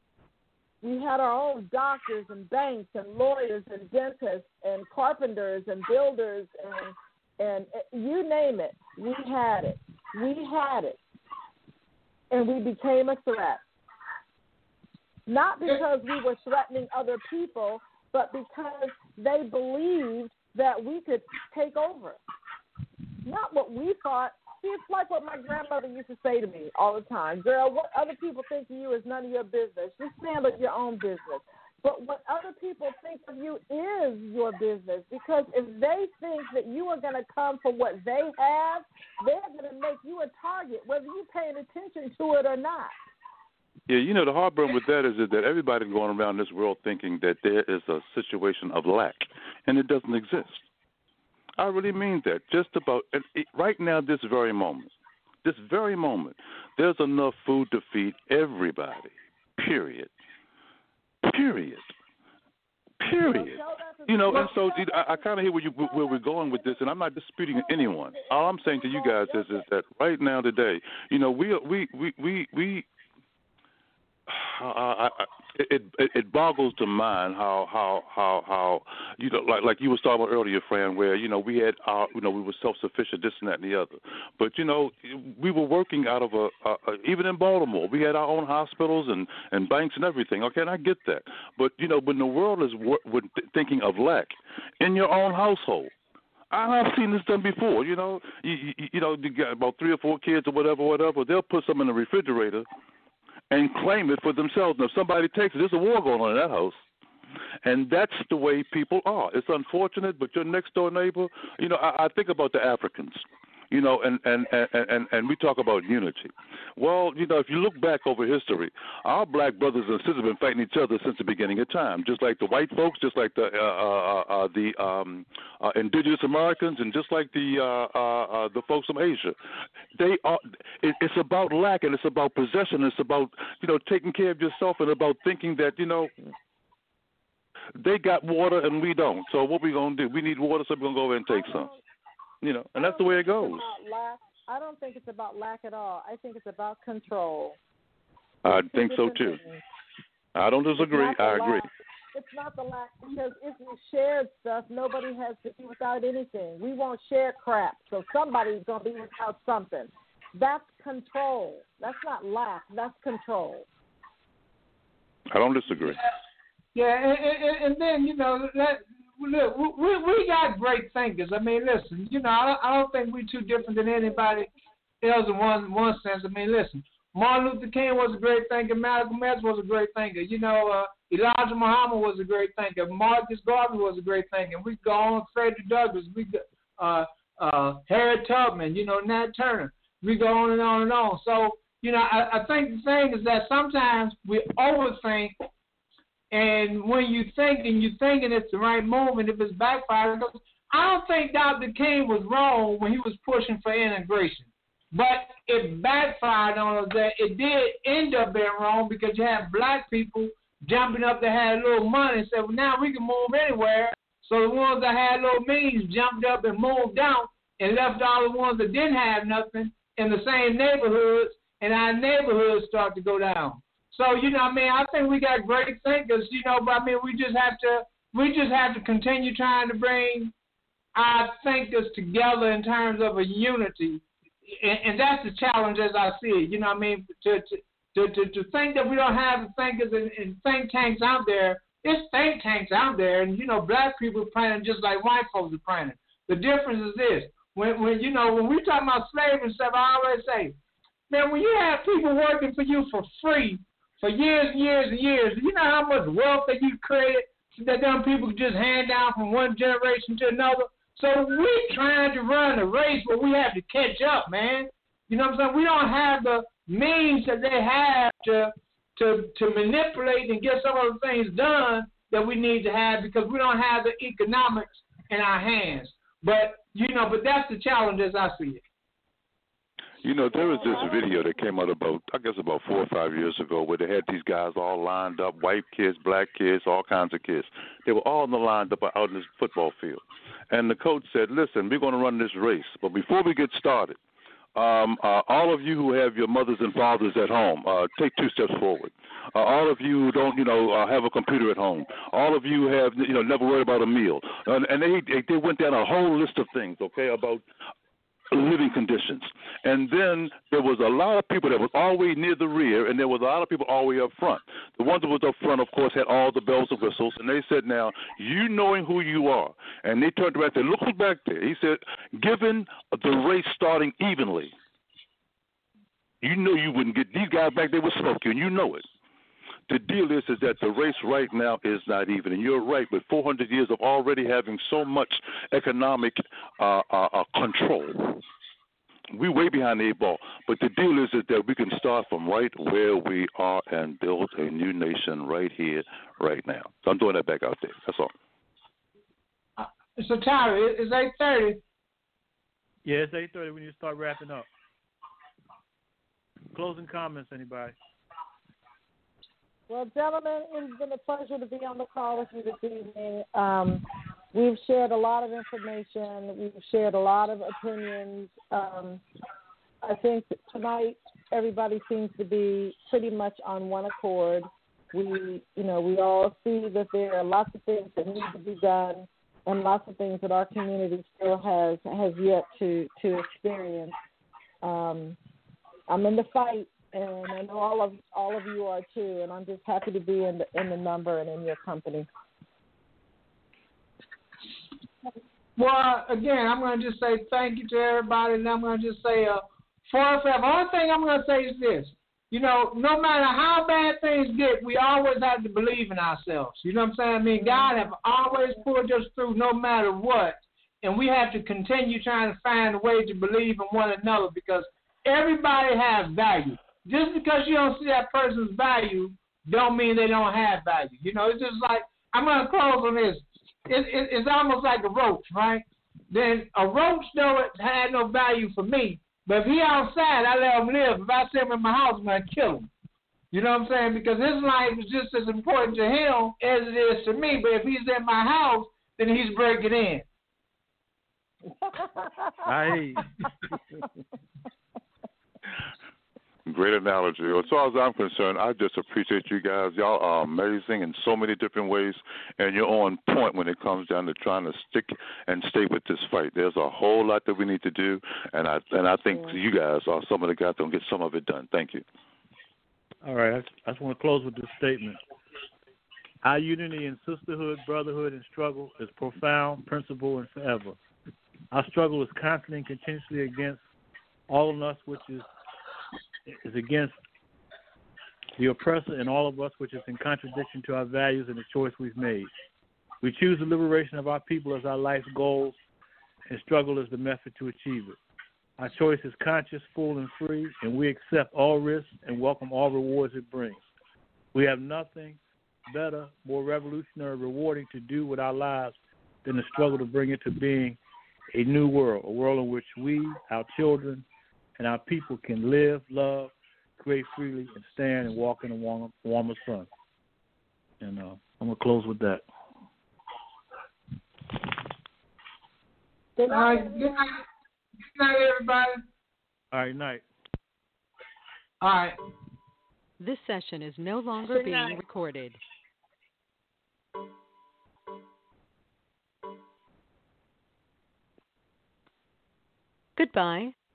We had our own doctors and banks and lawyers and dentists and carpenters and builders and and you name it. We had it. We had it. And we became a threat. not because we were threatening other people, but because they believed that we could take over. Not what we thought. See, it's like what my grandmother used to say to me all the time. Girl, what other people think of you is none of your business. Just handle your own business. But what other people think of you is your business, because if they think that you are going to come for what they have, they're going to make you a target, whether you're paying attention to it or not. Yeah, you know, the heartburn with that is that everybody's going around this world thinking that there is a situation of lack, and it doesn't exist. I really mean that. Just about right now, this very moment, this very moment, there's enough food to feed everybody, period. Period. Period. You know, and so I, I kind of hear where, you, where we're going with this, and I'm not disputing anyone. All I'm saying to you guys is, is that right now today, you know, we we we we we. I, I, it, it it boggles the mind how how how how you know like like you was talking about earlier, Fran, where you know we had our you know we were self sufficient, this and that and the other, but you know we were working out of a, a, a even in Baltimore we had our own hospitals and, and banks and everything. Okay, and I get that, but you know when the world is w- thinking of lack in your own household. I've seen this done before. You know, you, you, you know, you got about three or four kids or whatever, whatever. They'll put some in the refrigerator and claim it for themselves. Now, if somebody takes it, there's a war going on in that house. And that's the way people are. It's unfortunate, but your next-door neighbor, you know, I, I think about the Africans, you know, and, and, and, and, and we talk about unity. Well, you know, if you look back over history, our black brothers and sisters have been fighting each other since the beginning of time, just like the white folks, just like the uh, uh, uh, the um, uh, indigenous Americans, and just like the uh, uh, uh, the folks from Asia. They are. It, it's about lack, and it's about possession. It's about you know taking care of yourself, and about thinking that you know they got water and we don't. So what we gonna do? We need water, so we're gonna go over and take some. You know, and that's the way it goes. I don't think it's about lack at all. I think it's about control. I think so too. Things. I don't disagree. I agree. Lack. It's not the lack, because if we shared stuff, nobody has to be without anything. We won't share crap, so somebody's going to be without something. That's control. That's not lack. That's control. I don't disagree. Yeah, and, and, and then, you know, that, look, we, we got great thinkers. I mean, listen, you know, I, I don't think we're too different than anybody else in one, one sense. I mean, listen, Martin Luther King was a great thinker. Malcolm X was a great thinker. You know, uh, Elijah Muhammad was a great thinker. Marcus Garvey was a great thinker. We go on, Frederick Douglass, we go, uh, uh, Harriet Tubman, you know, Nat Turner. We go on and on and on. So, you know, I, I think the thing is that sometimes we overthink. And when you think and you're thinking it's the right moment, if it's backfired, I don't think Doctor King was wrong when he was pushing for integration. But it backfired on us that it did end up being wrong, because you had black people jumping up that had a little money and said, well, now we can move anywhere. So the ones that had little means jumped up and moved out and left all the ones that didn't have nothing in the same neighborhoods, and our neighborhoods start to go down. So, you know, I mean, I think we got great thinkers, you know, but I mean, we just have to, we just have to continue trying to bring our thinkers together in terms of a unity, and, and that's the challenge as I see it. You know what I mean? To to to, to think that we don't have the thinkers and, and think tanks out there. It's think tanks out there, and you know, black people are planning just like white folks are planning. The difference is this: when when you know when we talk about slavery and stuff, I always say, man, when you have people working for you for free for years and years and years, you know how much wealth that you created that them people just hand down from one generation to another? So we're trying to run a race where we have to catch up, man. You know what I'm saying? We don't have the means that they have to to to manipulate and get some of the things done that we need to have, because we don't have the economics in our hands. But, you know, but that's the challenge as I see it. You know, there was this video that came out about, I guess about four or five years ago, where they had these guys all lined up, white kids, black kids, all kinds of kids. They were all lined up out in this football field. And the coach said, listen, we're going to run this race. But before we get started, um, uh, all of you who have your mothers and fathers at home, uh, take two steps forward. Uh, all of you who don't, you know, uh, have a computer at home. All of you have, you know, never worried about a meal. And, and they, they went down a whole list of things, okay, about living conditions. And then there was a lot of people that was all the way near the rear, and there was a lot of people all the way up front. The ones that was up front, of course, had all the bells and whistles, and they said, now, you knowing who you are. And they turned around and said, look who's back there. He said, given the race starting evenly, you know you wouldn't get, these guys back there would smoke you, and you know it. The deal is, is that the race right now is not even. And you're right, with four hundred years of already having so much economic uh, uh, uh, control, we're way behind the eight ball. But the deal is, is that we can start from right where we are and build a new nation right here, right now. So I'm doing that back out there. That's all. Uh, so, Tyler, it's eight thirty. Yeah, it's eight thirty when you start wrapping up. Closing comments, anybody? Well, gentlemen, it's been a pleasure to be on the call with you this evening. Um, we've shared a lot of information. We've shared a lot of opinions. Um, I think that tonight everybody seems to be pretty much on one accord. We, you know, we all see that there are lots of things that need to be done, and lots of things that our community still has has yet to to experience. Um, I'm in the fight. And I know all of all of you are too, and I'm just happy to be in the in the number and in your company. Well, again, I'm going to just say thank you to everybody, and I'm going to just say, uh, for the only thing I'm going to say is this: you know, no matter how bad things get, we always have to believe in ourselves. You know what I'm saying? I mean, God have always pulled us through, no matter what, and we have to continue trying to find a way to believe in one another because everybody has value. Just because you don't see that person's value don't mean they don't have value. You know, it's just like, I'm going to close on this. It, it, it's almost like a roach, right? Then a roach, though, it had no value for me. But if he outside, I let him live. If I see him in my house, I'm going to kill him. You know what I'm saying? Because his life is just as important to him as it is to me. But if he's in my house, then he's breaking in. I Great analogy. As far as I'm concerned, I just appreciate you guys. Y'all are amazing in so many different ways, and you're on point when it comes down to trying to stick and stay with this fight. There's a whole lot that we need to do, and I and I think yeah. you guys are some of the guys that will get some of it done. Thank you. All right. I just, I just want to close with this statement. Our unity in sisterhood, brotherhood, and struggle is profound, principle, and forever. Our struggle is constantly and continuously against all of us, which is is against the oppressor in all of us, which is in contradiction to our values and the choice we've made. We choose the liberation of our people as our life's goals, and struggle is the method to achieve it. Our choice is conscious, full, and free, and we accept all risks and welcome all rewards it brings. We have nothing better, more revolutionary, rewarding to do with our lives than the struggle to bring into being a new world, a world in which we, our children, and our people can live, love, create freely, and stand and walk in the warm, warmer sun. And uh, I'm going to close with that. Good night. Good night. Good night, everybody. All right, night. All right. This session is no longer being recorded. Goodbye.